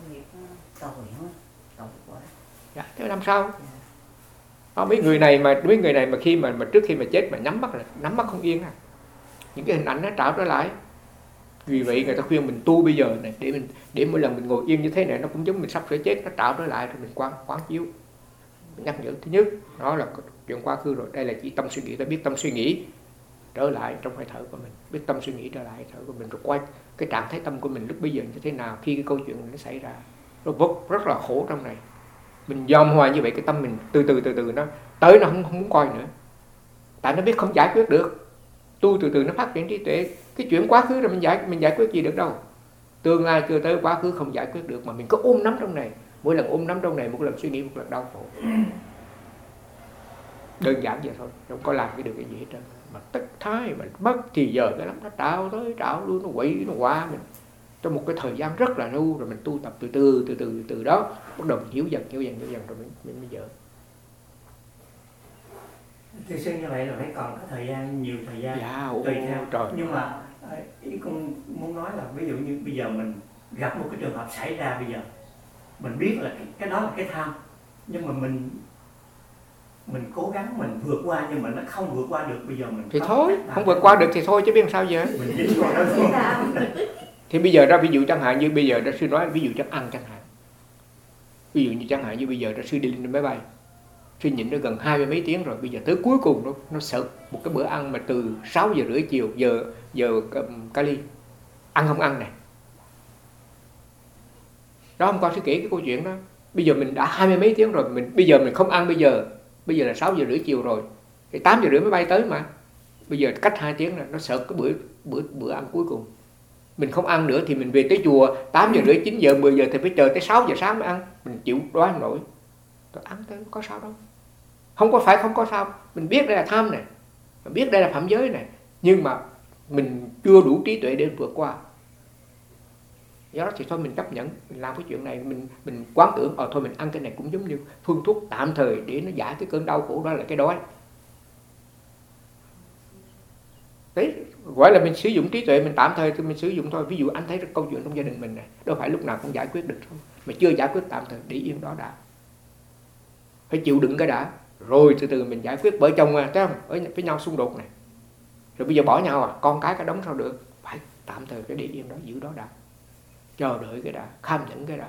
Dạ, thế làm sao? Đó, mấy người này mà mấy người này mà khi mà, mà trước khi mà chết mà nhắm mắt là nắm mắt không yên à. Những cái hình ảnh nó trảo trở lại. Vì vậy người ta khuyên mình tu bây giờ này để mình để mỗi lần mình ngồi yên như thế này nó cũng giống mình sắp sửa chết, nó trảo trở lại rồi mình quán quán chiếu. Mình nhắc nhở thứ nhất, đó là chuyện quá khứ rồi, đây là chỉ tâm suy nghĩ, ta biết tâm suy nghĩ trở lại trong hơi thở của mình, biết tâm suy nghĩ trở lại hơi thở của mình, rồi quay cái trạng thái tâm của mình lúc bây giờ như thế nào khi cái câu chuyện này nó xảy ra. Nó rất, rất là khổ trong này. Mình dòm hoài như vậy cái tâm mình từ từ từ từ nó tới nó không, không muốn coi nữa. Tại nó biết không giải quyết được. Tu từ từ nó phát triển trí tuệ. Cái chuyện quá khứ rồi mình giải mình giải quyết gì được đâu. Tương lai chưa tới, quá khứ không giải quyết được mà mình cứ ôm nắm trong này. Mỗi lần ôm nắm trong này, một lần suy nghĩ, một lần đau khổ. Đơn giản vậy thôi, không có làm cái được cái gì hết trơn. Mà tất thái mà mất thì giờ cái lắm nó trào tới trào luôn, nó quậy nó qua mình. Trong một cái thời gian rất là lâu rồi mình tu tập từ từ từ từ từ đó bắt đầu mình hiểu dần hiểu dần hiểu dần rồi mình mình mới dở. Thưa sư, như vậy là phải còn có thời gian, nhiều thời gian, dạ, tùy theo. Trời. Nhưng mà ý con muốn nói là ví dụ như bây giờ mình gặp một cái trường hợp xảy ra bây giờ, mình biết là cái, cái đó là cái tham, nhưng mà mình mình cố gắng mình vượt qua nhưng mà nó không vượt qua được, bây giờ mình thì thôi, không vượt qua được thì thôi chứ biết làm sao giờ. Mình dính qua đó thôi. Thì bây giờ ra ví dụ chẳng hạn như bây giờ ra sư nói ví dụ chắc ăn chẳng hạn. Ví dụ như chẳng hạn như bây giờ ra sư đi lên máy bay. Sư nhịn nó gần hai mươi mấy tiếng rồi, bây giờ tới cuối cùng nó nó sợ một cái bữa ăn mà từ sáu giờ rưỡi chiều giờ giờ um, Cali. Ăn không ăn này. Đó hôm qua sư kể cái câu chuyện đó. Bây giờ mình đã hai mươi mấy tiếng rồi, mình bây giờ mình không ăn bây giờ. Bây giờ là sáu giờ rưỡi chiều rồi. Thì tám giờ rưỡi mới bay tới mà. Bây giờ cách hai tiếng là nó sợ cái bữa bữa bữa ăn cuối cùng. Mình không ăn nữa thì mình về tới chùa tám giờ rưỡi, chín giờ, mười giờ thì phải chờ tới sáu giờ sáng mới ăn. Mình chịu đói không nổi. Tôi ăn tới có sao đâu. Không có phải không có sao. Mình biết đây là tham này, mình biết đây là phạm giới này, nhưng mà mình chưa đủ trí tuệ để vượt qua. Do đó thì thôi mình chấp nhận, mình làm cái chuyện này, mình mình quán tưởng ờ thôi mình ăn cái này cũng giống như phương thuốc tạm thời để nó giải cái cơn đau khổ đó là cái đói. Đấy, gọi là mình sử dụng trí tuệ, mình tạm thời thì mình sử dụng thôi. Ví dụ anh thấy câu chuyện trong gia đình mình này, đâu phải lúc nào cũng giải quyết được không? Mà chưa giải quyết tạm thời để yên đó đã. Phải chịu đựng cái đã, rồi từ từ mình giải quyết. Vợ chồng à, thấy không? Ở với nhau xung đột này. Rồi bây giờ bỏ nhau à, con cái cái đống sao được? Phải tạm thời cái để yên đó, giữ đó đã. Chờ đợi cái đã, kham nhẫn cái đã.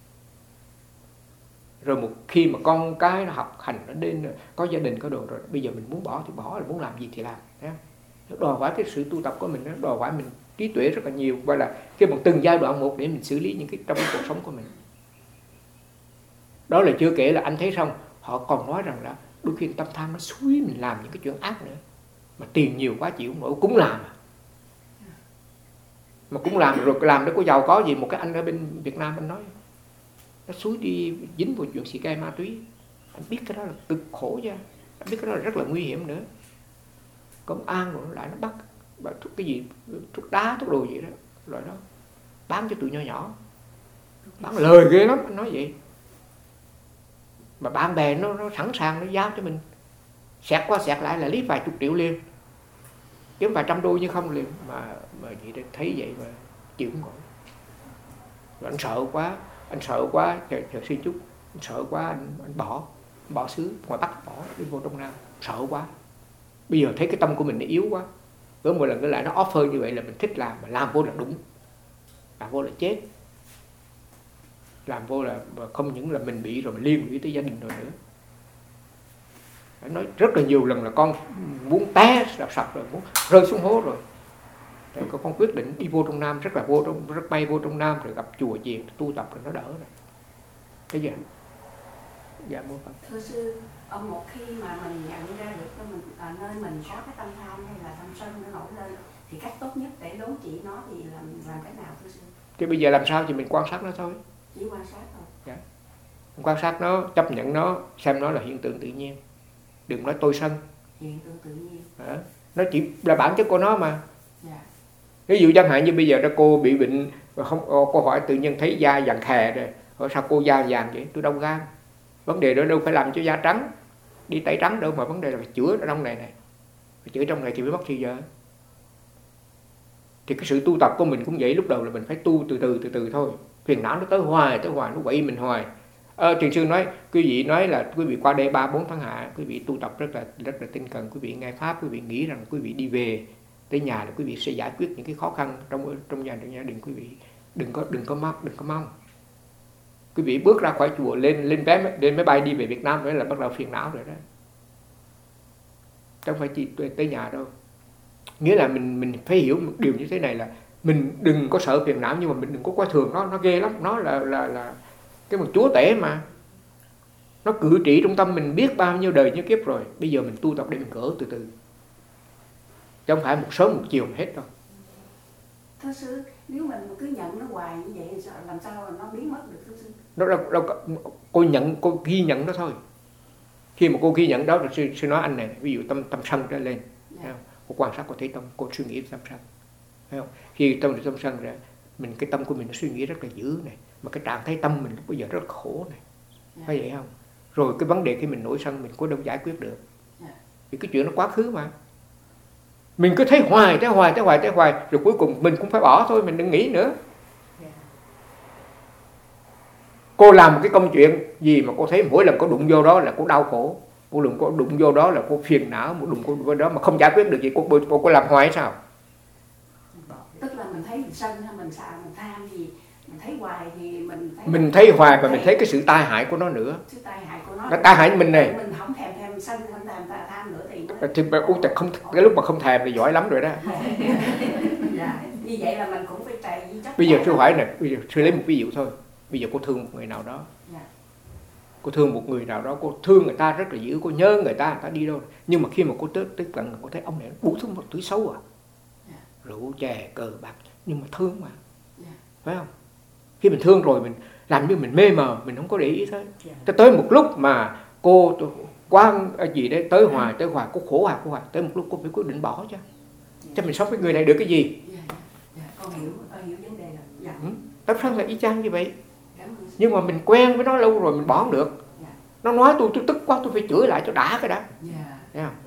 Rồi một khi mà con cái nó học hành nó đến có gia đình có đồ rồi, bây giờ mình muốn bỏ thì bỏ, là muốn làm gì thì làm, thấy không? Nó đòi hỏi cái sự tu tập của mình, nó đòi hỏi mình trí tuệ rất là nhiều, và là cái một từng giai đoạn một để mình xử lý những cái trong cái cuộc sống của mình. Đó là chưa kể là anh thấy xong, họ còn nói rằng là đôi khi tâm tham nó xúi mình làm những cái chuyện ác nữa, mà tiền nhiều quá chịu không nổi cũng làm à. Mà cũng làm rồi làm để có giàu có gì. Một cái anh ở bên Việt Nam anh nói nó xúi đi dính vào chuyện xì ke ma túy. Anh biết cái đó là cực khổ chứ, anh biết cái đó là rất là nguy hiểm nữa. Công an rồi lại nó bắt thuốc cái gì, thuốc đá, thuốc đồ gì đó, loại đó bán cho tụi nhỏ nhỏ, bán lời ghê lắm, anh nói vậy. mà bạn bè nó, nó sẵn sàng nó giao cho mình, xẹt qua xẹt lại là lấy vài chục triệu liền, kiếm vài trăm đô như không liền. Mà mà chị thấy vậy mà chịu không nổi. Rồi anh sợ quá, anh sợ quá, chờ, chờ xin chút, anh sợ quá anh, anh bỏ, anh bỏ xứ ngoài Bắc, bỏ đi vô trong Nam, sợ quá. Bây giờ thấy cái tâm của mình nó yếu quá, cứ một lần cứ lại nó offer như vậy là mình thích làm, mà làm vô là đúng, làm vô là chết, làm vô là không những là mình bị rồi, mình liên lụy tới gia đình rồi nữa. Anh nói rất là nhiều lần là con muốn té sập sập rồi, muốn rơi xuống hố rồi. Thế con quyết định đi vô trong Nam, rất là vô trong, rất may vô trong Nam rồi gặp chùa chiền tu tập rồi nó đỡ rồi. Cái gì? Dạ mua Phật. Thưa sư, ông một khi mà mình nhận ra được cho mình ở nơi mình có cái tâm tham hay là tâm sân nó nổi lên, thì cách tốt nhất để đối trị nó thì làm làm cái nào thưa sư? Thì bây giờ làm sao thì mình quan sát nó thôi. Chỉ quan sát thôi. Dạ. Quan sát nó, chấp nhận nó, xem nó là hiện tượng tự nhiên. Đừng nói tôi sân. Hiện tượng tự nhiên. À, nó chỉ là bản chất của nó mà. Dạ. Ví dụ chẳng hạn như bây giờ đó cô bị bệnh và không, cô hỏi tự nhiên thấy da vàng khè rồi, hỏi sao cô da vàng vậy? Tôi đau gan. Vấn đề đó đâu phải làm cho da trắng, đi tẩy trắng đâu, mà vấn đề là phải chữa ở trong này này, phải chữa trong này thì mới mất thì giờ. Thì cái sự tu tập của mình cũng vậy, lúc đầu là mình phải tu từ từ từ từ thôi. Phiền não nó tới hoài tới hoài, nó quậy mình hoài. Ờ, Thiền sư nói, quý vị nói là quý vị qua đây ba bốn tháng hạ, quý vị tu tập rất là rất là tinh cần, quý vị nghe pháp, quý vị nghĩ rằng quý vị đi về tới nhà là quý vị sẽ giải quyết những cái khó khăn trong trong gia đình gia đình quý vị, đừng có đừng có mong đừng có mong. Quý vị bước ra khỏi chùa lên lên vé lên máy bay đi về Việt Nam nữa là bắt đầu phiền não rồi đó. Không phải chỉ tới nhà đâu. Nghĩa là mình mình phải hiểu một điều như thế này là mình đừng có sợ phiền não, nhưng mà mình đừng có coi thường nó, nó ghê lắm, nó là là là cái một chúa tể mà. Nó cử trị trong tâm mình biết bao nhiêu đời nhiêu kiếp rồi. Bây giờ mình tu tập để mình gỡ từ từ, chứ không phải một sớm một chiều hết đâu. Thưa sư, nếu mình cứ nhận nó hoài như vậy làm sao nó biến mất được thưa sư? Nó đâu, đâu cô nhận, cô ghi nhận nó thôi. Khi mà cô ghi nhận đó, sư, sư nói anh này, ví dụ tâm tâm sân ra lên, yeah. Cô quan sát, cô thấy tâm, cô suy nghĩ tâm sân, thấy không? Khi tâm tâm sân ra, mình cái tâm của mình nó suy nghĩ rất là dữ này, mà cái trạng thái tâm mình lúc bây giờ rất là khổ này, yeah. Phải vậy không? Rồi cái vấn đề khi mình nổi sân mình có đâu giải quyết được, yeah. Vì cái chuyện nó quá khứ mà. Mình cứ thấy hoài, thấy hoài, thấy hoài, thấy hoài, rồi cuối cùng mình cũng phải bỏ thôi, mình đừng nghĩ nữa. Cô làm một cái công chuyện gì mà cô thấy mỗi lần cô đụng vô đó là cô đau khổ, cô đụng cô đụng vô đó là cô phiền não, một đụng cô vô đó mà không giải quyết được gì, cô cô, cô làm hoài sao? Tức là mình thấy mình sân hay mình sợ mình tham gì, mình thấy hoài thì mình thấy mình thấy hoài và mình thấy cái sự tai hại của nó nữa. Sự tai hại của nó. Nó tai hại mình này. Mình không thèm thèm sân, không thèm tham nữa thì mới... thì không cái lúc mà không thèm thì giỏi lắm rồi đó. Dạ, như vậy là mình cũng phải trầy với chấp. Bây giờ sư hỏi này, bây giờ sư lấy một ví dụ thôi. Bây giờ cô thương một người nào đó, yeah. Cô thương một người nào đó, cô thương người ta rất là dữ, cô nhớ người ta, người ta đi đâu. Nhưng mà khi mà cô tới tới gần, cô thấy ông này đủ thứ một thứ xấu à, yeah. Rượu chè cờ bạc, nhưng mà thương mà, yeah. Phải không? Khi mình thương rồi mình làm như mình mê mờ, mình không có để ý thôi. Yeah. Tới một lúc mà cô quá gì đấy, tới hoài tới hoài, cô khổ hoài khổ hoài, tới một lúc cô phải quyết định bỏ chứ. Yeah. Chứ mình sống với người này được cái gì? Yeah. Yeah. Con hiểu, con hiểu vấn đề rồi. Yeah. Ừ. Tâm sân là y chang như vậy. Nhưng mà mình quen với nó lâu rồi mình bỏ không được. Yeah. Nó nói tôi tôi tức quá, tôi phải chửi lại cho đã cái đã. Yeah. Thấy không?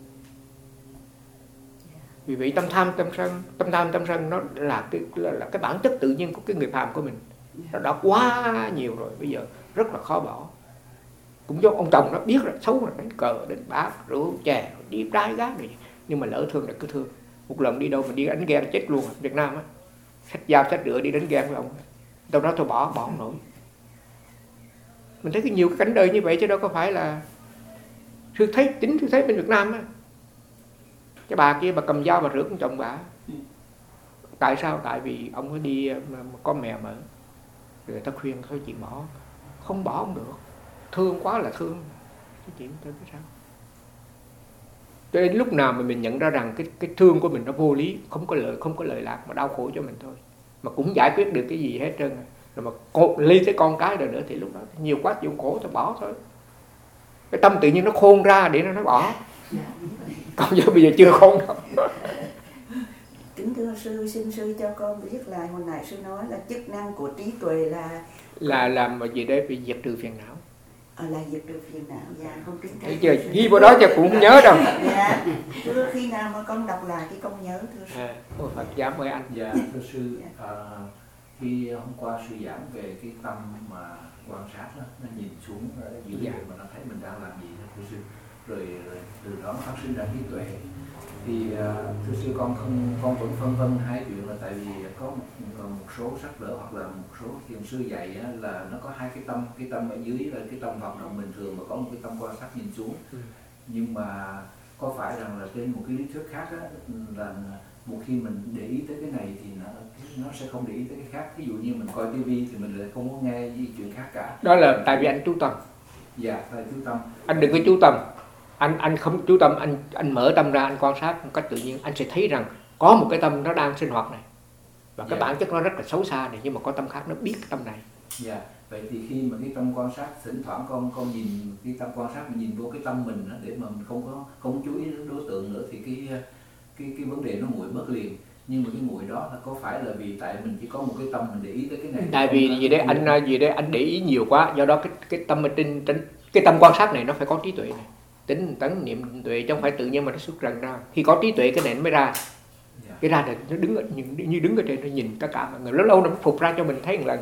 Yeah. Vì vậy tâm tham tâm sân, tâm tham tâm sân nó là cái là, là cái bản chất tự nhiên của cái người phàm của mình. Yeah. Nó đã quá nhiều rồi, bây giờ rất là khó bỏ. Cũng giống ông chồng nó biết là xấu là đánh cờ, đánh bạc, rượu chè, đi trai gái này, nhưng mà lỡ thương là cứ thương. Một lần đi đâu mình đi đánh ghen chết luôn ở Việt Nam á. Xách dao xách rửa đi đánh ghen với ông. Tao nói thôi bỏ, bỏ không nổi. Mình thấy cái nhiều cái cảnh đời như vậy chứ đâu có phải là sư thấy, chính sư thấy bên Việt Nam á. Cái bà kia bà cầm dao bà rửa con chồng bà. Tại sao? Tại vì ông ấy đi có mẹ mà. Rồi ta khuyên thôi chị bỏ. Không bỏ không được. Thương quá là thương. Cái chuyện tôi biết sao. Cho nên lúc nào mà mình nhận ra rằng cái, cái thương của mình nó vô lý, không có lợi, không có lợi lạc mà đau khổ cho mình thôi. Mà cũng giải quyết được cái gì hết trơn. Rồi mà cô, ly tới con cái rồi nữa thì lúc đó nhiều quá chịu khổ thì bỏ thôi. Cái tâm tự nhiên nó khôn ra để nó nó bỏ. Còn giờ bây giờ chưa khôn đâu. Kính thưa sư, xin sư cho con biết lại hồi nãy sư nói là chức năng của trí tuệ là là làm gì đấy bị diệt trừ phiền não. à, là diệt được phiền não. Dạ con kính thấy chưa, ghi vào đó chứ cũng không nhớ đâu. Dạ thưa khi nào mà con đọc lại cái con nhớ thưa sư. À, Phật giáo mời anh. Dạ thưa sư, à, khi hôm qua sư giảng về cái tâm mà quan sát đó, nó nhìn xuống dữ liệu mà nó thấy mình đang làm gì đó, thưa sư, rồi, rồi từ đó nó phát sinh ra trí tuệ. Thì uh, thưa sư, con không con vẫn phân vân hai chuyện là tại vì có một, một số sách vở hoặc là một số thiền sư dạy á, là nó có hai cái tâm, cái tâm ở dưới là cái tâm hoạt động bình thường và có một cái tâm quan sát nhìn xuống. Ừ. Nhưng mà có phải rằng là trên một cái lý thuyết khác á, là một khi mình để ý tới cái này thì nó nó sẽ không để ý tới cái khác. Ví dụ như mình coi tivi thì mình lại không có nghe gì chuyện khác cả. Đó là tại vì anh chú tâm. Dạ, tại chú tâm. Anh đừng có chú tâm. Anh anh không chú tâm, anh anh mở tâm ra, anh quan sát một cách tự nhiên, anh sẽ thấy rằng có một cái tâm nó đang sinh hoạt này và cái dạ. bản chất nó rất là xấu xa này, nhưng mà có tâm khác nó biết cái tâm này. Dạ, vậy thì khi mà cái tâm quan sát, thỉnh thoảng con con nhìn cái tâm quan sát, mình nhìn vô cái tâm mình đó, để mà mình không có không chú ý đến đối tượng nữa thì cái cái cái vấn đề nó nguội mất liền. Nhưng mà cái nguội đó là có phải là vì tại mình chỉ có một cái tâm mình để ý tới cái này? Tại vì gì đấy anh gì đấy anh để ý nhiều quá, do đó cái cái tâm ở trên, trên cái tâm quan sát này nó phải có trí tuệ này, tính tấn niệm tuệ, chứ không phải tự nhiên mà nó xuất trần ra. Khi có trí tuệ cái này nó mới ra. Yeah. Cái ra là nó đứng ở, như đứng ở trên nó nhìn tất cả mọi người, lâu lâu nó phục ra cho mình thấy một lần.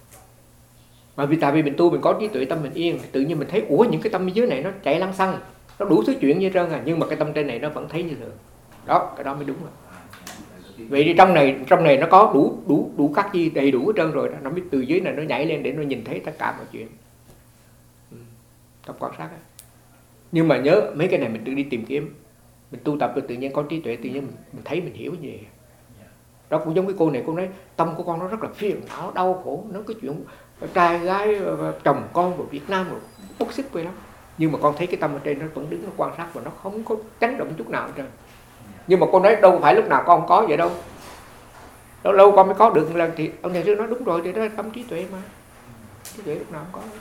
Mà vì tại vì mình tu mình có trí tuệ, tâm mình yên, tự nhiên mình thấy ủa những cái tâm dưới này nó chạy lăng xăng, nó đủ thứ chuyện như trơn à, nhưng mà cái tâm trên này nó vẫn thấy như thường. Đó, cái đó mới đúng rồi. Vậy thì trong này trong này nó có đủ đủ đủ các chi đầy đủ hết trơn rồi đó, nó biết từ dưới này nó nhảy lên để nó nhìn thấy tất cả mọi chuyện. Ừ. Tập quan sát ấy. Nhưng mà nhớ mấy cái này mình tự đi tìm kiếm, mình tu tập rồi tự nhiên có trí tuệ, tự nhiên mình, mình thấy mình hiểu như vậy. Đó cũng giống cái cô này, cô nói tâm của con nó rất là phiền não, đau khổ, nó cái chuyện trai gái chồng con của Việt Nam rồi bức xúc vậy lắm. Nhưng mà con thấy cái tâm ở trên nó vẫn đứng nó quan sát và nó không có chấn động chút nào hết trơn. Nhưng mà con nói đâu phải lúc nào con không có vậy đâu. Lâu lâu con mới có được một lần thì ông thầy sư nói đúng rồi, thì đó là tâm trí tuệ mà. Trí tuệ lúc nào không có.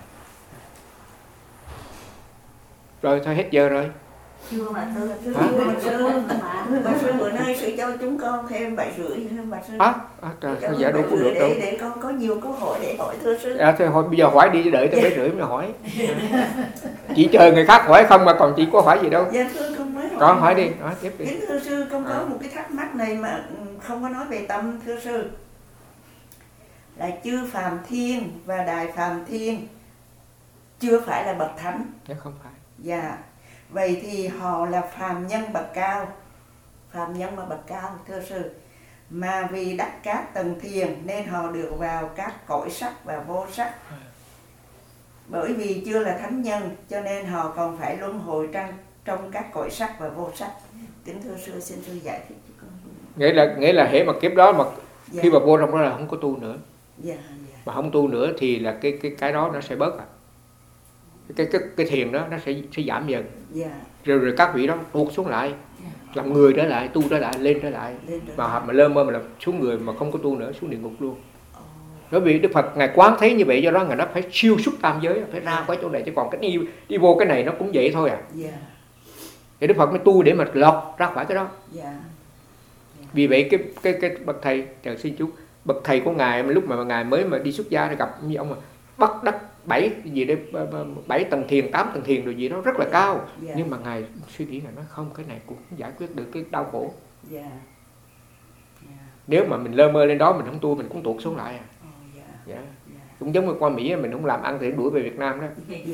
Rồi thôi hết giờ rồi. Chưa mà thưa sư, bà sư, bà sư bữa nay sư cho chúng con thêm bảy rưỡi nữa bà sư. À, à trời, dạ đâu có được đâu. Để, để con có nhiều câu hỏi để hỏi thưa sư. À thôi bây giờ hỏi đi, đợi tới bảy rưỡi mới hỏi. Chỉ chờ người khác hỏi không mà còn chị có hỏi gì đâu. Dạ thưa con mới hỏi. Có hỏi đi, nói tiếp đi. Kính thưa sư, con có à. một cái thắc mắc này mà không có nói về tâm thưa sư. Là chư Phạm Thiên và Đại Phạm Thiên chưa phải là bậc thánh. Dạ không phải. Dạ. Vậy thì họ là phàm nhân bậc cao, phàm nhân mà bậc cao thưa sư, mà vì đắc các tầng thiền nên họ được vào các cõi sắc và vô sắc. Bởi vì chưa là thánh nhân cho nên họ còn phải luân hồi trong, trong các cõi sắc và vô sắc. Kính thưa sư, xin sư giải thích cho con. Nghĩa là nghĩa là hễ mà kiếp đó mà Dạ. khi mà vô trong đó là không có tu nữa. Dạ, dạ. Mà không tu nữa thì là cái cái cái đó nó sẽ bớt à. Cái cái cái thiền đó nó sẽ sẽ giảm dần. Dạ. Rồi rồi các vị đó tuột xuống lại, làm người trở lại, tu trở lại, lên trở lại. Lên trở mà lại. mà lơ mơ mà là xuống người mà không có tu nữa, xuống địa ngục luôn. Bởi vì Đức Phật ngài quán thấy như vậy, do đó ngài nó phải siêu xuất tam giới, phải ra khỏi chỗ này, chứ còn cái đi đi vô cái này nó cũng vậy thôi à. Dạ. Thì Đức Phật mới tu để mà lọt ra khỏi cái đó. Dạ. Vì vậy cái cái cái bậc thầy, trời xin chú, bậc thầy của ngài mà lúc mà ngài mới mà đi xuất gia thì gặp như ông mà bắt đắc bảy gì đấy, bảy tầng thiền, tám tầng thiền rồi gì đó rất là cao. Yeah. Nhưng mà ngài suy nghĩ là nói không, cái này cũng giải quyết được cái đau khổ. Yeah. Yeah. Nếu mà mình lơ mơ lên đó mình không tu mình cũng tuột xuống lại à. Oh, yeah. Yeah. Yeah. Cũng giống như qua Mỹ mình không làm ăn thì đuổi về Việt Nam đó. Yeah.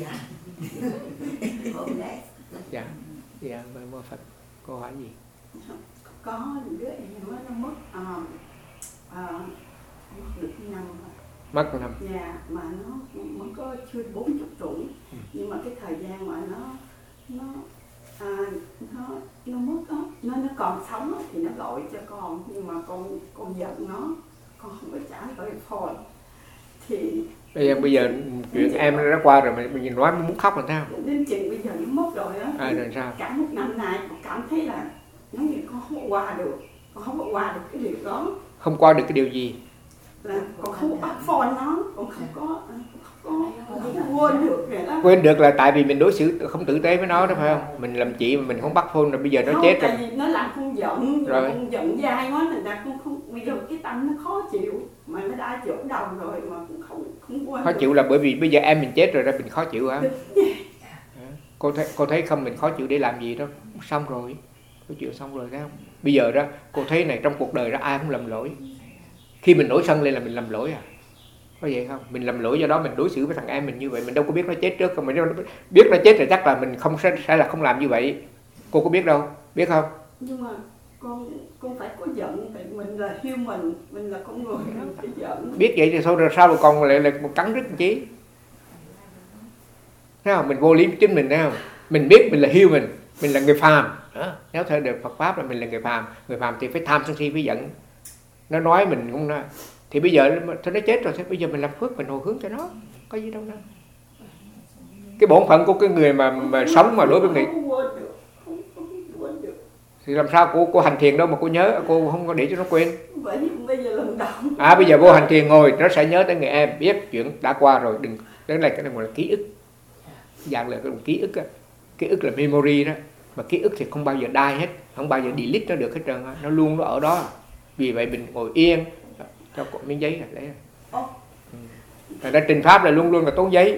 Dạ. Dạ, mơ Phật. Câu hỏi gì? Có những đứa em nó mất à, à, được năm Mất năm. Dạ, mà nó mới có chưa bốn mươi tuổi. Ừ. Nhưng mà cái thời gian mà nó nó à, nó nó mất đó, nó nó còn sống đó, thì nó gọi cho con, nhưng mà con con giận nó, con không có trả lời phone. Thì bây giờ bây giờ chuyện em nó đã qua rồi mà bây giờ nói muốn khóc làm sao? Đến chuyện bây giờ nó mất rồi á. À, rồi sao? Cả một năm nay con cảm thấy là giống như con không có qua được, con không có qua được cái điều đó. Không qua được cái điều gì? Là con không có bắt phone nó, con không có không có không quên được rồi đó. Quên được là tại vì mình đối xử không tử tế với nó đó phải không? Mình làm chị mà mình không bắt phone rồi bây giờ nó không, chết rồi. Tại vì nó làm con giận, rồi con giận dai quá, thành ra con không, bây giờ cái tâm nó khó chịu, mà nó đã chỗ đầu rồi mà cũng không không qua Khó chịu là bởi vì bây giờ em mình chết rồi ra mình khó chịu hả? Cô thấy, cô thấy không, mình khó chịu để làm gì đó, xong rồi, khó chịu xong rồi thấy không? Bây giờ đó, cô thấy này, trong cuộc đời đó ai cũng lầm lỗi. Khi mình nổi sân lên là mình lầm lỗi à? Có vậy không? Mình lầm lỗi do đó mình đối xử với thằng em mình như vậy, mình đâu có biết nó chết trước không? Mình biết nó chết rồi chắc là mình không sẽ, sẽ là không làm như vậy. Cô có biết đâu, biết không? Nhưng mà con con phải có giận, tại mình là human, mình là con người, nó phải giận. Biết vậy thì thôi rồi sao rồi còn lại là cắn rứt chí? Thấy không? Mình vô lý chính mình, thấy không? Mình biết mình là human, mình là người phàm. Đó. Nếu theo được Phật pháp là mình là người phàm, người phàm thì phải tham sân si với giận. Nó nói mình cũng nói. Thì bây giờ thôi nó chết rồi, thì bây giờ mình làm phước, mình hồi hướng cho nó, có gì đâu đâu. Cái bổn phận của cái người mà, mà sống mà đối với người thì làm sao cô cô hành thiền đâu mà cô nhớ, cô không có để cho nó quên. Bây giờ lần đầu. À bây giờ vô hành thiền ngồi nó sẽ nhớ tới người em, biết chuyện đã qua rồi, đừng cái này cái này gọi là ký ức, dạng là cái ký ức á, ký ức là memory đó, mà ký ức thì không bao giờ die hết, không bao giờ delete nó được hết trơn, nó luôn nó ở đó. Vì vậy mình ngồi yên cho cột miếng giấy này lấy. Thành ra trình pháp là luôn luôn là tốn giấy.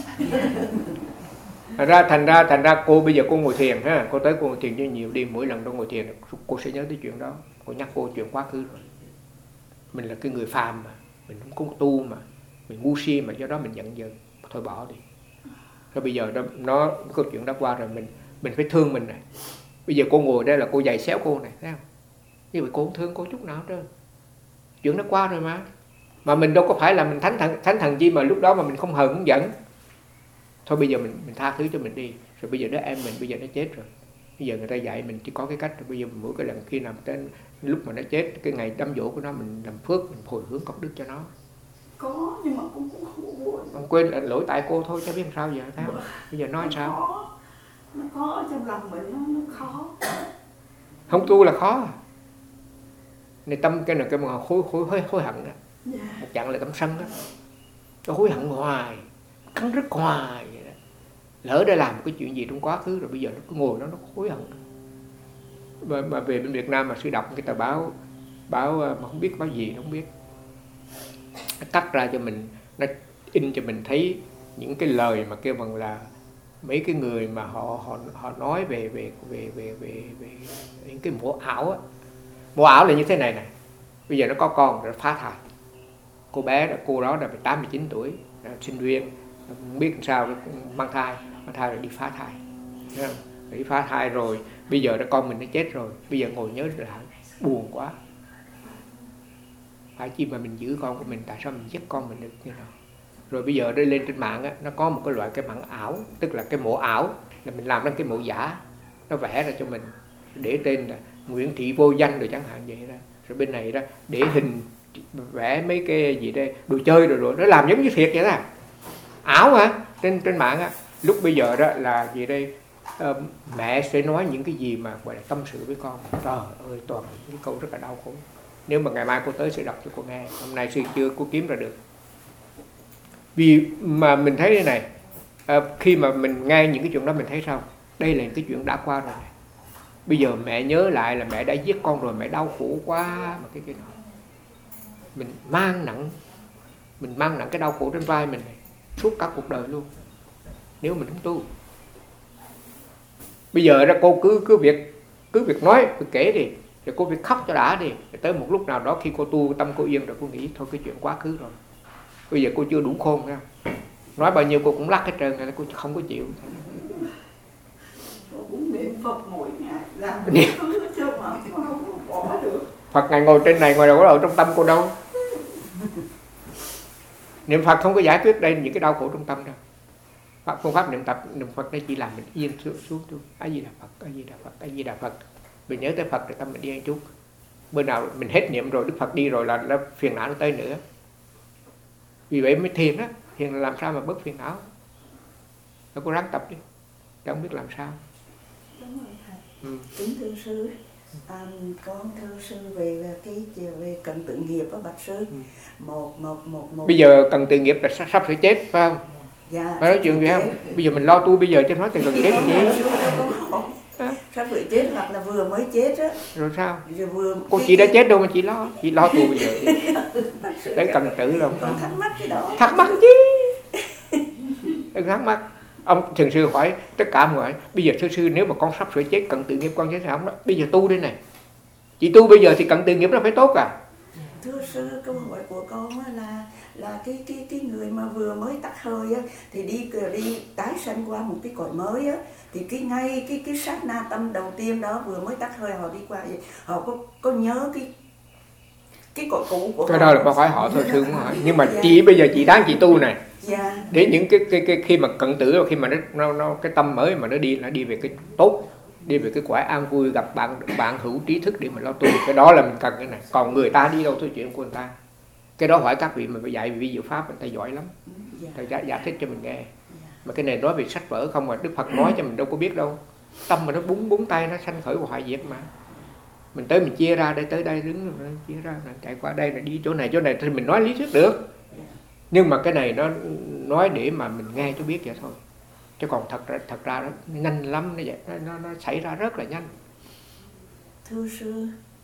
Thành ra thành ra thành ra cô bây giờ cô ngồi thiền ha, cô tới cô ngồi thiền cho nhiều đi, mỗi lần cô ngồi thiền cô sẽ nhớ tới chuyện đó, cô nhắc cô chuyện quá khứ rồi. Mình là cái người phàm mà, mình không có tu mà, mình ngu si mà, do đó mình giận dữ, thôi bỏ đi. Rồi bây giờ đó, nó câu chuyện đã qua rồi, mình mình phải thương mình này. Bây giờ cô ngồi đây là cô giày xéo cô này, thấy không? Như vậy cô không thương cô chút nào hết trơn. Chuyện nó qua rồi mà. Mà mình đâu có phải là mình thánh thần, thánh thần chi mà lúc đó mà mình không hờn không giận. Thôi bây giờ mình mình tha thứ cho mình đi. Rồi bây giờ đứa em mình bây giờ nó chết rồi. Bây giờ người ta dạy mình chỉ có cái cách. Bây giờ mỗi cái lần khi nào đến lúc mà nó chết, cái ngày đám giỗ của nó mình làm phước, mình hồi hướng công đức cho nó. Có, nhưng mà cũng cũng không buồn. Không quên là lỗi tại cô thôi, chứ biết làm sao giờ thấy không? Bây giờ nói nó sao? Có. Nó có ở trong lòng mình, nó, nó khó. Không tu là khó. Này tâm cái này cái mà hối hối hối hối hận đó. Yeah. Chặn là tâm sân đó. Nó hối hận hoài, cắn rứt hoài vậy đó. Lỡ đã làm một cái chuyện gì trong quá khứ rồi bây giờ nó cứ ngồi đó nó hối hận. Mà, mà về bên Việt Nam mà sư đọc cái tờ báo báo mà không biết báo gì nó không biết. Nó cắt ra cho mình, nó in cho mình thấy những cái lời mà kêu bằng là mấy cái người mà họ họ họ nói về về về về về, về những cái mộ ảo á. Mộ ảo là như thế này này. Bây giờ nó có con rồi phá thai. Cô bé đó, cô đó là tám mươi chín tuổi, sinh viên, không biết làm sao mang thai, mang thai rồi đi phá thai. Rồi đi phá thai rồi, bây giờ đó con mình nó chết rồi, bây giờ ngồi nhớ lại buồn quá. Phải chi mà mình giữ con của mình, tại sao mình giết con mình được như nào? Rồi bây giờ đây lên trên mạng á, nó có một cái loại cái mạng ảo, tức là cái mộ ảo, là mình làm ra cái mộ giả, nó vẽ ra cho mình, để tên là Nguyễn Thị Vô Danh rồi chẳng hạn vậy đó. Rồi bên này đó để hình vẽ mấy cái gì đây, đồ chơi rồi rồi, nó làm giống như thiệt vậy đó, ảo hả? Trên trên mạng á, lúc bây giờ đó là gì đây, uh, mẹ sẽ nói những cái gì mà gọi là tâm sự với con, trời ơi toàn những câu rất là đau khổ. Nếu mà ngày mai cô tới sẽ đọc cho cô nghe, hôm nay sư chưa cô kiếm ra được. Vì mà mình thấy đây này, uh, khi mà mình nghe những cái chuyện đó mình thấy sao? Đây là những cái chuyện đã qua rồi này. Bây giờ mẹ nhớ lại là mẹ đã giết con rồi, mẹ đau khổ quá mà cái cái đó. Mình mang nặng, mình mang nặng cái đau khổ trên vai mình này, suốt cả cuộc đời luôn. Nếu mình không tu. Bây giờ ra cô cứ cứ việc cứ việc nói, cứ kể đi, rồi cô việc khóc cho đã đi. Rồi tới một lúc nào đó khi cô tu tâm cô yên rồi cô nghĩ thôi cái chuyện quá khứ rồi. Bây giờ cô chưa đủ khôn phải không? Nói bao nhiêu cô cũng lắc hết trơn, là cô không có chịu. Cũng niệm Phật mỗi ngày, làm thứ chứ mà không bỏ được. Phật ngày ngồi trên này, ngồi đâu có ở trong tâm cô đâu. Niệm Phật không có giải quyết đây những cái đau khổ trong tâm đâu. Phương pháp niệm tập niệm Phật đây chỉ làm mình yên xuống xuống thôi. A Di Đà Phật, A Di Đà Phật, A Di Đà Phật. Mình nhớ tới Phật rồi tâm mình yên chút. Bữa nào mình hết niệm rồi Đức Phật đi rồi là, là phiền não nó tới nữa. Vì vậy mới thiền á, thiền là làm sao mà bớt phiền não. Nó có ráng tập đi, chẳng biết làm sao. Đúng rồi thầy. Ừ. Kính thưa sư, à, con thưa sư về cái về cần tự nghiệp đó bạch sư. Ừ. Một, một, một, một. Bây giờ cần tự nghiệp là sắp, sắp sẽ chết phải không? Dạ. Phải nói chuyện gì không? Bây giờ mình lo tu bây giờ chứ nói từ cần chết gì? sắp sửa chết hoặc là vừa mới chết á. Rồi sao? Rồi vừa Cô cái, chị đã cái... chết đâu mà chị lo, chị lo tu bây giờ. Đấy cần tử là con thắc mắc cái đó. Thắc mắc chứ. Đừng thắc mắc. Ông thiền sư hỏi tất cả mọi người, bây giờ thưa sư nếu mà con sắp sửa chết cận tử nghiệp con sẽ sao? Đó bây giờ tu đây này. Chị tu bây giờ thì cận tử nghiệp nó phải tốt à? Thưa sư, câu hỏi của con là là cái cái cái người mà vừa mới tắt hơi á, thì đi đi tái sanh qua một cái cõi mới á, thì cái ngay cái cái sát na tâm đầu tiên đó vừa mới tắt hơi họ đi qua vậy, họ có có nhớ cái cái cõi cũ của cái họ. đó là có hỏi họ thôi sư cũng hỏi. Nhưng mà dạ. Chị bây giờ chị đáng chị tu này. Dạ. Để những cái cái cái khi mà cận tử, khi mà nó nó, nó cái tâm mới mà nó đi nó đi về cái tốt, đi về cái quả an vui, gặp bạn bạn hữu trí thức để mà lo tu, cái đó là mình cần cái này. Còn người ta đi đâu thôi chuyện của người ta. Cái đó hỏi các vị mà phải dạy vi diệu pháp người ta giỏi lắm, thầy giải, giải thích cho mình nghe. Mà cái này nói về sách vở không mà Đức Phật nói cho mình đâu có biết đâu. Tâm mà nó búng búng tay nó sanh khởi hoại diệt mà. Mình tới mình chia ra đây, tới đây đứng rồi chia ra rồi chạy qua đây là đi chỗ này chỗ này thì mình nói lý thuyết được. Nhưng mà cái này nó nói để mà mình nghe cho biết vậy thôi. Chứ còn thật ra thật ra nó nhanh lắm, nó, nó nó nó xảy ra rất là nhanh. Thưa sư,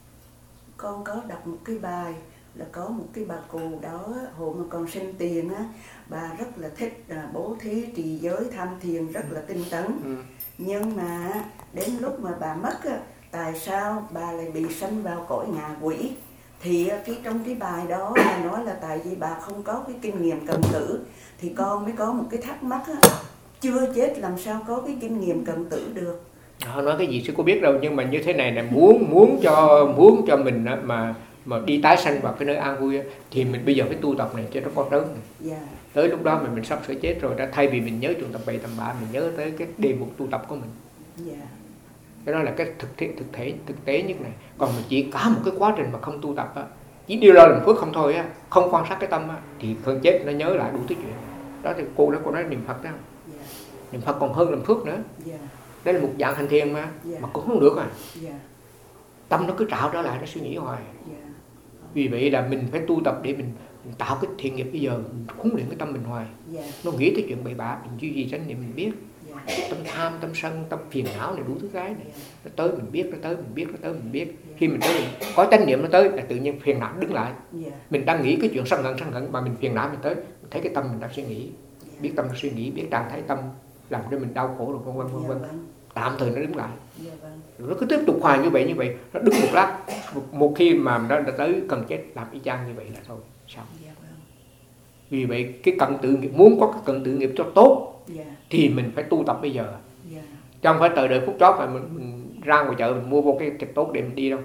con có đọc một cái bài là có một cái bà cụ đó hồi mà còn sinh tiền á, bà rất là thích là bố thí trì giới tham thiền rất là tinh tấn. Ừ. Nhưng mà đến lúc mà bà mất á, tại sao bà lại bị sanh vào cõi ngạ quỷ? Thì cái trong cái bài đó là nói là tại vì bà không có cái kinh nghiệm cận tử. Thì con mới có một cái thắc mắc á, chưa chết làm sao có cái kinh nghiệm cận tử được? Họ nói cái gì sư có biết đâu, nhưng mà như thế này là muốn muốn cho muốn cho mình mà mà đi tái sanh vào cái nơi an vui thì mình bây giờ phải tu tập này cho nó có trớn này. Yeah. Tới lúc đó mà mình sắp sửa chết rồi đó, thay vì mình nhớ trường tập bậy tầm bạ, mình nhớ tới cái đề mục tu tập của mình. Yeah. Cái đó là cái thực tế thực tế thực tế nhất này. Còn mình chỉ cả một cái quá trình mà không tu tập á, chỉ điều lo làm phước không thôi á, không quan sát cái tâm á, thì hơn chết nó nhớ lại đủ thứ chuyện. Đó thì cô đó cô nói niệm Phật đó. Yeah. Niệm Phật còn hơn làm phước nữa. Yeah. Đây là một dạng hành thiền mà, yeah. Mà cũng không được à. Yeah. Tâm nó cứ trạo trở lại, nó suy nghĩ hoài. Yeah. Vì vậy là mình phải tu tập để mình, mình tạo cái thiện nghiệp bây giờ, mình huấn luyện cái tâm mình hoài. Yeah. Nó nghĩ tới chuyện bậy bạ, mình duy trì chánh niệm mình biết. Yeah. Tâm tham, tâm sân, tâm phiền não này đủ thứ cái này. Yeah. Nó tới mình biết, nó tới mình biết, nó tới mình biết. Yeah. Khi mình tới mình có chánh niệm nó tới là tự nhiên phiền não đứng lại. Yeah. Mình đang nghĩ cái chuyện sân hận sân hận mà mình phiền não mình tới, mình thấy cái tâm mình đang suy nghĩ. Yeah. Biết tâm nó suy nghĩ, biết trạng thái tâm làm cho mình đau khổ rồi vân vân vân vân. Tạm thời nó đứng lại. Yeah, vâng. Nó cứ tiếp tục hoài như vậy như vậy, nó đứng một lát, một, một khi mà nó đã tới cần chết làm y chang như vậy là thôi, xong. Yeah, vâng. Vì vậy cái cận tử nghiệp, muốn có cái cận tử nghiệp cho tốt, yeah, thì mình phải tu tập bây giờ. Yeah. Chứ không phải chờ đợi phút chót mà mình, mình ra ngoài chợ mình mua vô cái thịt tốt để mình đi đâu.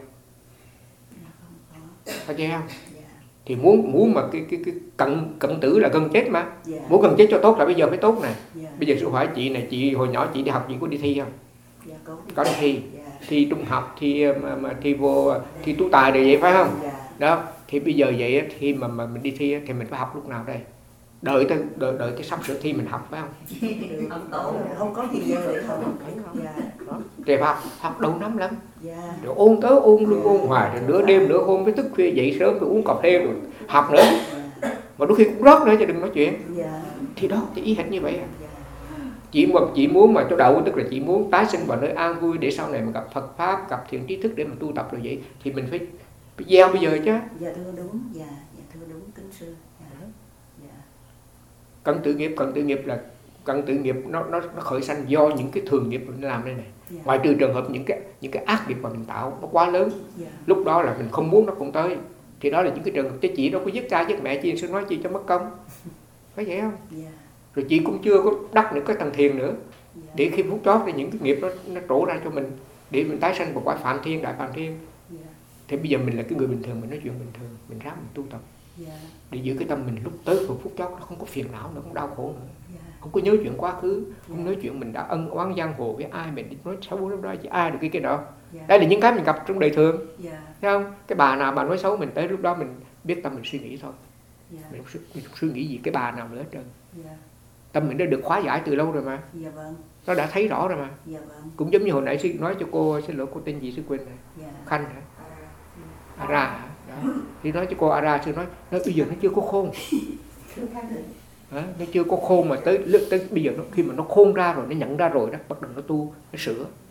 Yeah, phải chưa không? Yeah. Thì muốn muốn mà cái cái cái cận cận tử là gần chết mà. Yeah. Muốn gần chết cho tốt là bây giờ phải tốt này. Yeah. Bây giờ sự hỏi chị này, chị hồi nhỏ chị đi học chị có đi thi không? Yeah, có, có đi thi. Yeah. Thi trung học, thi mà, mà thi vô thi tú tài rồi vậy phải không? Yeah. Đó, thì bây giờ vậy khi mà mà mình đi thi thì mình phải học lúc nào đây? Đợi tới đợi, đợi tới sắp sửa thi mình học phải không? Không có gì để học. Thì học học đầu năm lắm. Yeah. Rồi ôn tới ôn luôn ôn hoài, rồi nửa đêm nửa hôm mới thức khuya dậy sớm rồi uống cà phê rồi học nữa. Yeah. Mà đôi khi cũng rớt nữa cho đừng nói chuyện. Yeah. Thì đó, thì ý hệt như vậy à. Chị mà chị muốn mà cho đậu, tức là chị muốn tái sinh vào nơi an vui để sau này mà gặp Phật pháp, gặp thiện trí thức để mà tu tập rồi vậy thì mình phải, phải gieo bây giờ chứ. Dạ thưa đúng, dạ, dạ thưa đúng kính sư. Dạ. Dạ. Cận tử nghiệp, cận tử nghiệp là cận tử nghiệp nó nó nó khởi sanh do những cái thường nghiệp mình làm đây này. Yeah. Ngoài trừ trường hợp những cái những cái ác nghiệp mà mình tạo nó quá lớn. Yeah. Lúc đó là mình không muốn nó cũng tới. Thì đó là những cái trường hợp chứ chị đâu có giết cha giết mẹ chi, sư nói chi cho mất công. Phải vậy không? Yeah. Rồi chị cũng chưa có đắc được cái tầng thiền nữa. Yeah. Để khi phút chót thì những cái nghiệp nó nó trổ ra cho mình để mình tái sanh vào quả phạm thiên, đại phạm thiên. Yeah. Thì bây giờ mình là cái người bình thường, mình nói chuyện bình thường, mình ráng mình tu tập. Yeah. Để giữ cái tâm mình lúc tới phút chót nó không có phiền não nữa, không đau khổ nữa. Yeah. Không có nhớ chuyện quá khứ, không yeah. nói chuyện mình đã ân oán giang hồ với ai, mình đi nói xấu lúc đó chứ ai được cái cái đó. Yeah. Đây là những cái mình gặp trong đời thường. Yeah. Thấy không? Cái bà nào bà nói xấu mình tới lúc đó mình biết tâm mình suy nghĩ thôi. Yeah. Mình, không, mình không suy nghĩ gì cái bà nào nữa hết trơn. Yeah. Tâm mình đã được khóa giải từ lâu rồi mà. Dạ vâng. Nó đã thấy rõ rồi mà. Dạ vâng. Cũng giống như hồi nãy sư nói cho cô, xin lỗi cô tên gì sư quên này. Dạ. Khanh hả? Ara hả? Đó. Thì nói cho cô Ara, sư nói, nói bây giờ nó chưa có khôn. Đó, nó chưa có khôn mà tới tới bây giờ nó khi mà nó khôn ra rồi, nó nhận ra rồi đó, bắt đầu nó tu, nó sửa. Dạ.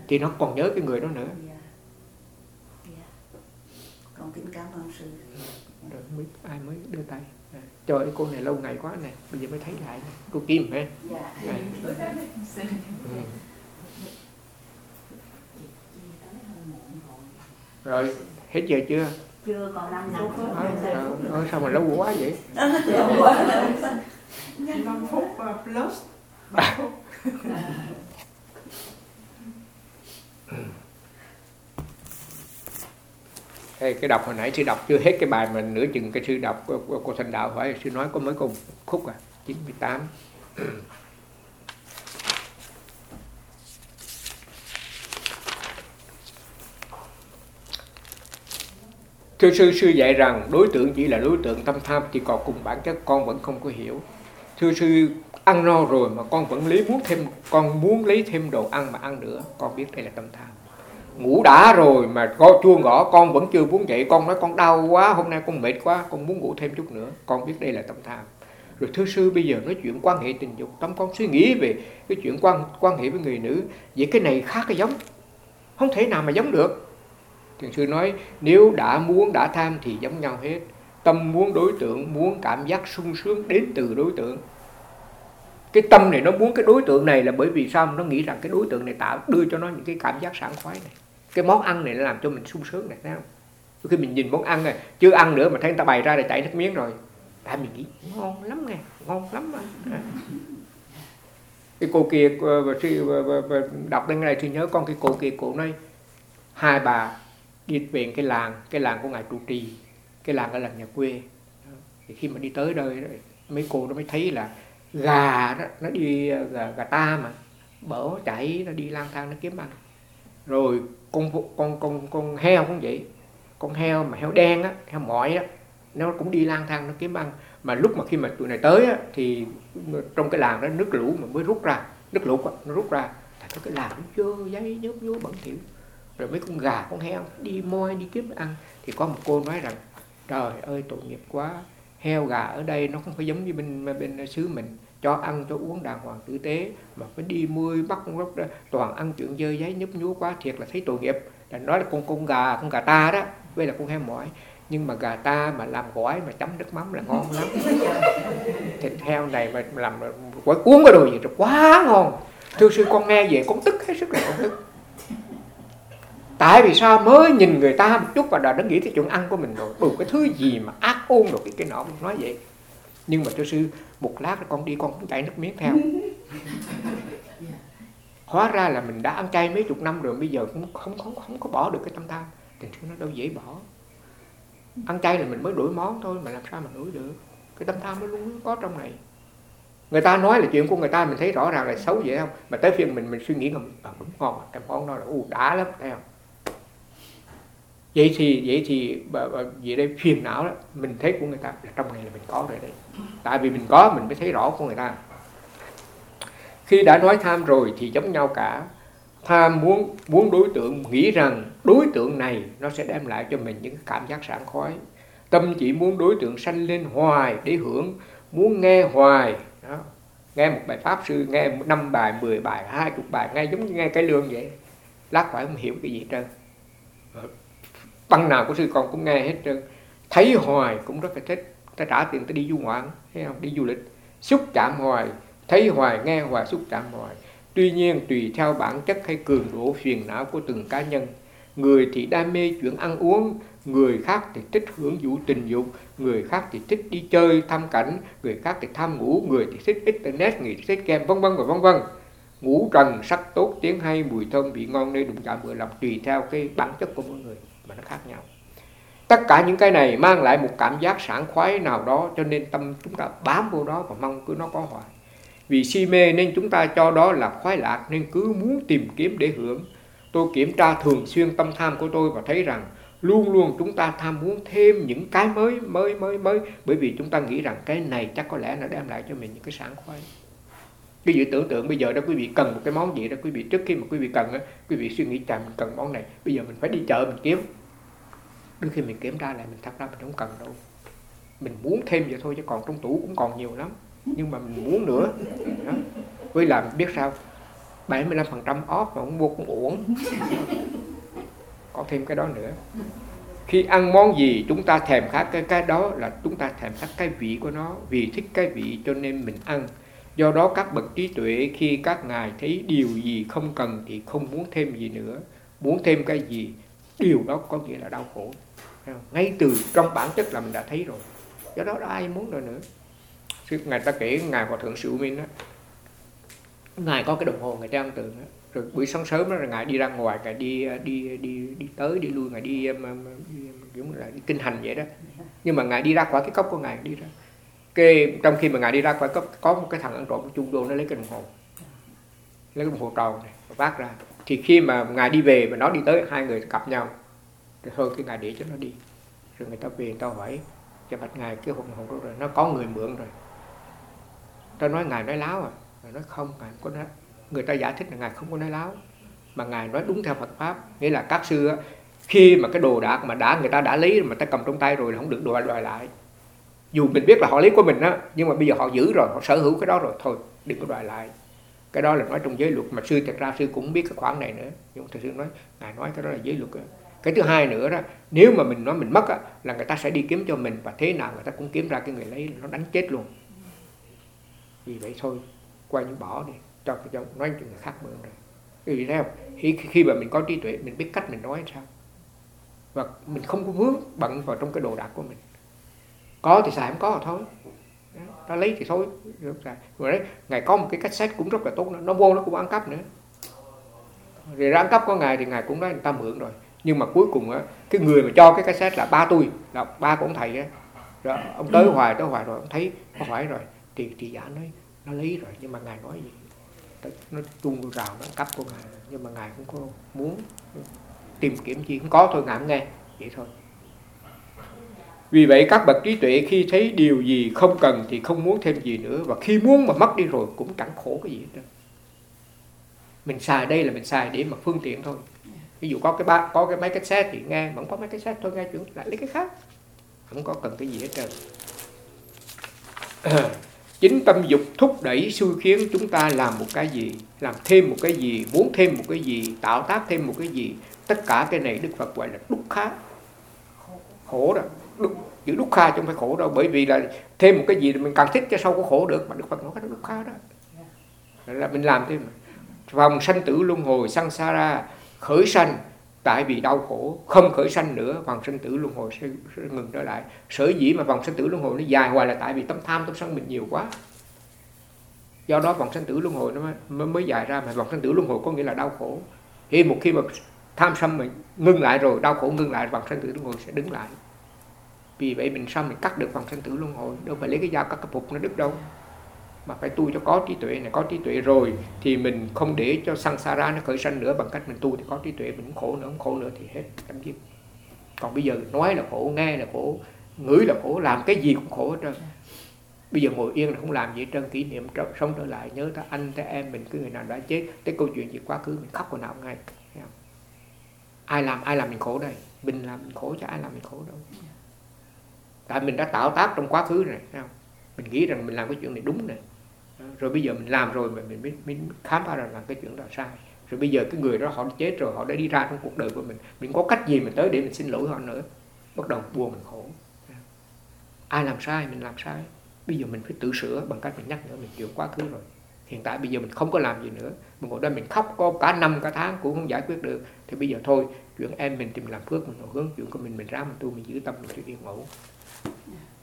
thì nó còn nhớ cái người đó nữa. Dạ. Dạ. Con kính cảm ơn sư. Rồi mới, ai mới đưa tay. À, trời ơi, cô này lâu ngày quá nè, bây giờ mới thấy lại nè. Cô Kim hả? Dạ. À. Ừ. Rồi, hết giờ chưa? Chưa, còn năm phút. Ôi, sao mà lâu quá vậy? năm phút plus ba phút. Hey, cái đọc hồi nãy sư đọc chưa hết cái bài mà nửa chừng cái sư đọc của cô Thành Đạo phải sư nói có mới có một khúc à, chín mươi tám. Thưa sư, sư dạy rằng đối tượng chỉ là đối tượng tâm tham, chỉ còn cùng bản chất con vẫn không có hiểu. Thưa sư, ăn no rồi mà con vẫn lấy muốn thêm, con muốn lấy thêm đồ ăn mà ăn nữa, con biết đây là tâm tham. Ngủ đã rồi mà có chuông gõ con vẫn chưa muốn dậy, con nói con đau quá, hôm nay con mệt quá, con muốn ngủ thêm chút nữa, con biết đây là tâm tham. Rồi thưa sư, bây giờ nói chuyện quan hệ tình dục, tâm con suy nghĩ về cái chuyện quan quan hệ với người nữ, vậy cái này khác cái giống, không thể nào mà giống được. Thiền sư nói nếu đã muốn đã tham thì giống nhau hết. Tâm muốn đối tượng, muốn cảm giác sung sướng đến từ đối tượng. Cái tâm này nó muốn cái đối tượng này là bởi vì sao? Nó nghĩ rằng cái đối tượng này tạo đưa cho nó những cái cảm giác sảng khoái này. Cái món ăn này nó làm cho mình sung sướng này, thấy không? Khi mình nhìn món ăn này, chưa ăn nữa mà thấy người ta bày ra để chảy nước miếng rồi. Tại mình nghĩ ngon lắm nghe, ngon lắm à. Cái cô kia đọc đến đây thì nhớ con cái cô kia, cô nói hai bà đi về cái làng, cái làng của ngài trụ trì, cái làng ở làng nhà quê. Thì khi mà đi tới đây mấy cô nó mới thấy là gà đó, nó đi gà, gà ta mà bở chạy nó đi lang thang nó kiếm ăn. Rồi con con con con heo cũng vậy, con heo mà heo đen á, heo mỏi á, nó cũng đi lang thang nó kiếm ăn. Mà lúc mà khi mà tụi này tới á, thì trong cái làng đó nước lũ mà mới rút ra, nước lụt á, nó rút ra, thành cái làng nó dơ giấy nhớp nhúa bẩn thỉu. Rồi mấy con gà con heo đi moi đi kiếm ăn. Thì có một cô nói rằng trời ơi tội nghiệp quá, heo gà ở đây nó không phải giống như bên bên xứ mình, cho ăn cho uống đàng hoàng tử tế, mà phải đi mua bắt con rốc toàn ăn chuyện dơ giấy nhấp nhúa quá, thiệt là thấy tội nghiệp. Là nói là con con gà con gà ta đó, với là con heo mỏi, nhưng mà gà ta mà làm gỏi mà chấm nước mắm là ngon lắm. Thịt heo này mà làm gỏi cuốn cái đồ gì rồi quá ngon. Thưa sư, con nghe về con tức hết sức là con tức. Tại vì sao mới nhìn người ta một chút và đã nghĩ tới chuyện ăn của mình rồi, đủ cái thứ gì mà ác ôn rồi cái cái nọ mình nói vậy. Nhưng mà thưa sư, một lát con đi con cũng chảy nước miếng theo. Hóa ra là mình đã ăn chay mấy chục năm rồi, bây giờ cũng không không không có bỏ được cái tâm tham. Thì nó đâu dễ bỏ. Ăn chay là mình mới đổi món thôi, mà làm sao mà đổi được. Cái tâm tham nó luôn có trong này. Người ta nói là chuyện của người ta mình thấy rõ ràng là xấu vậy không, mà tới phiên mình mình suy nghĩ là à, đúng ngon, cái món đó là u đã lắm, thấy không? Vậy thì vậy thì vậy đây phiền não đó, mình thấy của người ta là trong này là mình có rồi đây. Tại vì mình có mình mới thấy rõ của người ta. Khi đã nói tham rồi thì giống nhau cả. Tham muốn muốn đối tượng, nghĩ rằng đối tượng này nó sẽ đem lại cho mình những cảm giác sảng khoái. Tâm chỉ muốn đối tượng sanh lên hoài để hưởng, muốn nghe hoài. Đó. Nghe một bài pháp sư, nghe năm bài, mười bài, hai chục bài, nghe giống như nghe cái lương vậy. Lát phải không hiểu cái gì hết trơn. Băng nào của sư con cũng nghe hết trơn. Thấy hoài cũng rất là thích. Ta trả tiền ta đi du ngoạn, thấy không? Đi du lịch. Xúc chạm hoài, thấy hoài, nghe hoài, xúc chạm hoài. Tuy nhiên tùy theo bản chất hay cường độ phiền não của từng cá nhân. Người thì đam mê chuyện ăn uống, người khác thì thích hưởng thụ tình dục, người khác thì thích đi chơi thăm cảnh, người khác thì tham ngủ, người thì thích internet, người thì thích game, vân vân và vân vân. Ngũ trần, sắc tốt, tiếng hay, mùi thơm, vị ngon nơi đụng chạm vừa lòng, tùy theo cái bản chất của mỗi người mà nó khác nhau. Tất cả những cái này mang lại một cảm giác sảng khoái nào đó, cho nên tâm chúng ta bám vô đó và mong cứ nó có hoài. Vì si mê nên chúng ta cho đó là khoái lạc, nên cứ muốn tìm kiếm để hưởng. Tôi kiểm tra thường xuyên tâm tham của tôi và thấy rằng luôn luôn chúng ta tham muốn thêm những cái mới mới mới mới, bởi vì chúng ta nghĩ rằng cái này chắc có lẽ nó đem lại cho mình những cái sảng khoái. Quý vị tưởng tượng bây giờ đó quý vị cần một cái món gì đó, quý vị trước khi mà quý vị cần á, quý vị suy nghĩ rằng mình cần món này, bây giờ mình phải đi chợ mình kiếm. Đôi khi mình kiểm tra lại mình thật ra mình không cần đâu, mình muốn thêm vậy thôi, chứ còn trong tủ cũng còn nhiều lắm, nhưng mà mình muốn nữa đó. Với làm biết sao, bảy mươi lăm phần trăm off mà không mua cũng uổng. Có thêm cái đó nữa. Khi ăn món gì chúng ta thèm khát cái cái đó là chúng ta thèm khát cái vị của nó, vì thích cái vị cho nên mình ăn. Do đó các bậc trí tuệ khi các ngài thấy điều gì không cần thì không muốn thêm gì nữa. Muốn thêm cái gì, điều đó có nghĩa là đau khổ. Ngay từ trong bản chất là mình đã thấy rồi. Do đó ai muốn rồi nữa. Ngài ta kể ngài Hòa thượng Sự Minh đó, ngài có cái đồng hồ ngài treo tường đó. Rồi buổi sáng sớm đó rồi ngài đi ra ngoài, ngài đi đi đi đi tới đi lui, ngài đi, đi, đi, là đi kinh hành vậy đó. Nhưng mà ngài đi ra khỏi cái cốc của ngài đi ra. Cái trong khi mà ngài đi ra khỏi cốc có một cái thằng ăn trộm chung đô, nó lấy cái đồng hồ, lấy cái đồng hồ tròn này và vác ra. Thì khi mà ngài đi về mà nó đi tới, hai người cặp nhau, thì thôi cái ngài để cho nó đi. Rồi người ta về người ta hỏi cho bạch ngài cái hồn hồn đó rồi, nó có người mượn rồi. Ta nói ngài nói láo à? Ngài nói không, ngài không có nói. Người ta giải thích là ngài không có nói láo, mà ngài nói đúng theo Phật pháp. Nghĩa là các sư á, khi mà cái đồ đạc mà đã người ta đã lấy mà ta cầm trong tay rồi là không được đòi đòi lại. Dù mình biết là họ lấy của mình á, nhưng mà bây giờ họ giữ rồi, họ sở hữu cái đó rồi, thôi đừng có đòi lại. Cái đó là nói trong giới luật, mà sư thật ra sư cũng biết cái khoản này nữa, nhưng mà thầy sư nói ngài nói cái đó là giới luật á. Cái thứ hai nữa đó, nếu mà mình nói mình mất á, là người ta sẽ đi kiếm cho mình, và thế nào người ta cũng kiếm ra cái người lấy, nó đánh chết luôn. Vì vậy thôi qua những bỏ đi, cho cho nói chuyện người khác mượn rồi. Vì thế khi khi mà mình có trí tuệ, mình biết cách mình nói sao, và mình không có vướng bận vào trong cái đồ đạc của mình. Có thì xài, không có thì thôi. Nó lấy thì thôi. Rồi đấy, ngài có một cái cassette cũng rất là tốt, nó vô nó cũng ăn cắp nữa. Rồi ra ăn cắp của ngài thì ngài cũng nói người ta mượn rồi. Nhưng mà cuối cùng á, cái người mà cho cái cassette là ba tôi, là ba của ông thầy á. Rồi ông tới hoài tới hoài rồi ông thấy có phải rồi, thì thì giả nói nó lấy rồi, nhưng mà ngài nói gì? Nó tung rào nó ăn cắp của ngài, nhưng mà ngài cũng có muốn tìm kiếm chi, không có thôi ngài không nghe, vậy thôi. Vì vậy các bậc trí tuệ khi thấy điều gì không cần thì không muốn thêm gì nữa, và khi muốn mà mất đi rồi cũng chẳng khổ cái gì hết trơn. Mình xài đây là mình xài để mà phương tiện thôi. Ví dụ có cái ba, có cái máy cassette thì nghe, vẫn có máy cassette thôi, nghe chuyện lại lấy cái khác, không có cần cái gì hết trơn. Chính tâm dục thúc đẩy xui khiến chúng ta làm một cái gì, làm thêm một cái gì, muốn thêm một cái gì, tạo tác thêm một cái gì. Tất cả cái này Đức Phật gọi là đúc khá, khổ đó. Đúc, chữ đúc kha chứ không phải khổ đâu, bởi vì là thêm một cái gì thì mình càng thích cho sau có khổ được, mà Đức Phật nói cái đúc kha đó là mình làm thêm. Vòng sanh tử luân hồi samsara khởi sanh tại vì đau khổ, không khởi sanh nữa vòng sanh tử luân hồi sẽ, sẽ ngừng trở lại. Sở dĩ mà vòng sanh tử luân hồi nó dài hoài là tại vì tâm tham tâm sân mình nhiều quá, do đó vòng sanh tử luân hồi nó mới, mới dài ra. Mà vòng sanh tử luân hồi có nghĩa là đau khổ. Thì một khi mà tham sân mình ngưng lại rồi, đau khổ ngưng lại, vòng sanh tử luân hồi sẽ đứng lại. Vì vậy mình sao mình cắt được vòng sanh tử luân hồi, đâu phải lấy cái dao cắt cái phục nó đứt đâu, mà phải tu cho có trí tuệ này. Có trí tuệ rồi thì mình không để cho samsara nó khởi sanh nữa, bằng cách mình tu thì có trí tuệ, mình không khổ nữa, không khổ nữa thì hết chấm dứt. Còn bây giờ nói là khổ, nghe là khổ, ngửi là khổ, làm cái gì cũng khổ hết trơn. Bây giờ ngồi yên là không làm gì hết trơn, kỷ niệm sống trở lại, nhớ ta anh ta em mình, cái người nào đã chết, cái câu chuyện gì quá khứ mình khóc hồi nào ngay. Ai làm ai làm mình khổ đây? Mình làm mình khổ chứ ai làm mình khổ đâu. Tại mình đã tạo tác trong quá khứ này, thấy không? Mình nghĩ rằng mình làm cái chuyện này đúng này, rồi bây giờ mình làm rồi mà mình mới, mới khám phá ra là cái chuyện đó sai. Rồi bây giờ cái người đó họ chết rồi, họ đã đi ra trong cuộc đời của mình, mình có cách gì mình tới để mình xin lỗi họ nữa? Bắt đầu buồn mình khổ. Ai làm sai mình làm sai, bây giờ mình phải tự sửa bằng cách mình nhắc nhở mình chuyện quá khứ rồi. Hiện tại bây giờ mình không có làm gì nữa, mình ngồi đây mình khóc có cả năm cả tháng cũng không giải quyết được, thì bây giờ thôi chuyện em mình tìm làm phước, mình hướng chuyện của mình mình ra mình tu, mình giữ tâm mình cho yên ổn.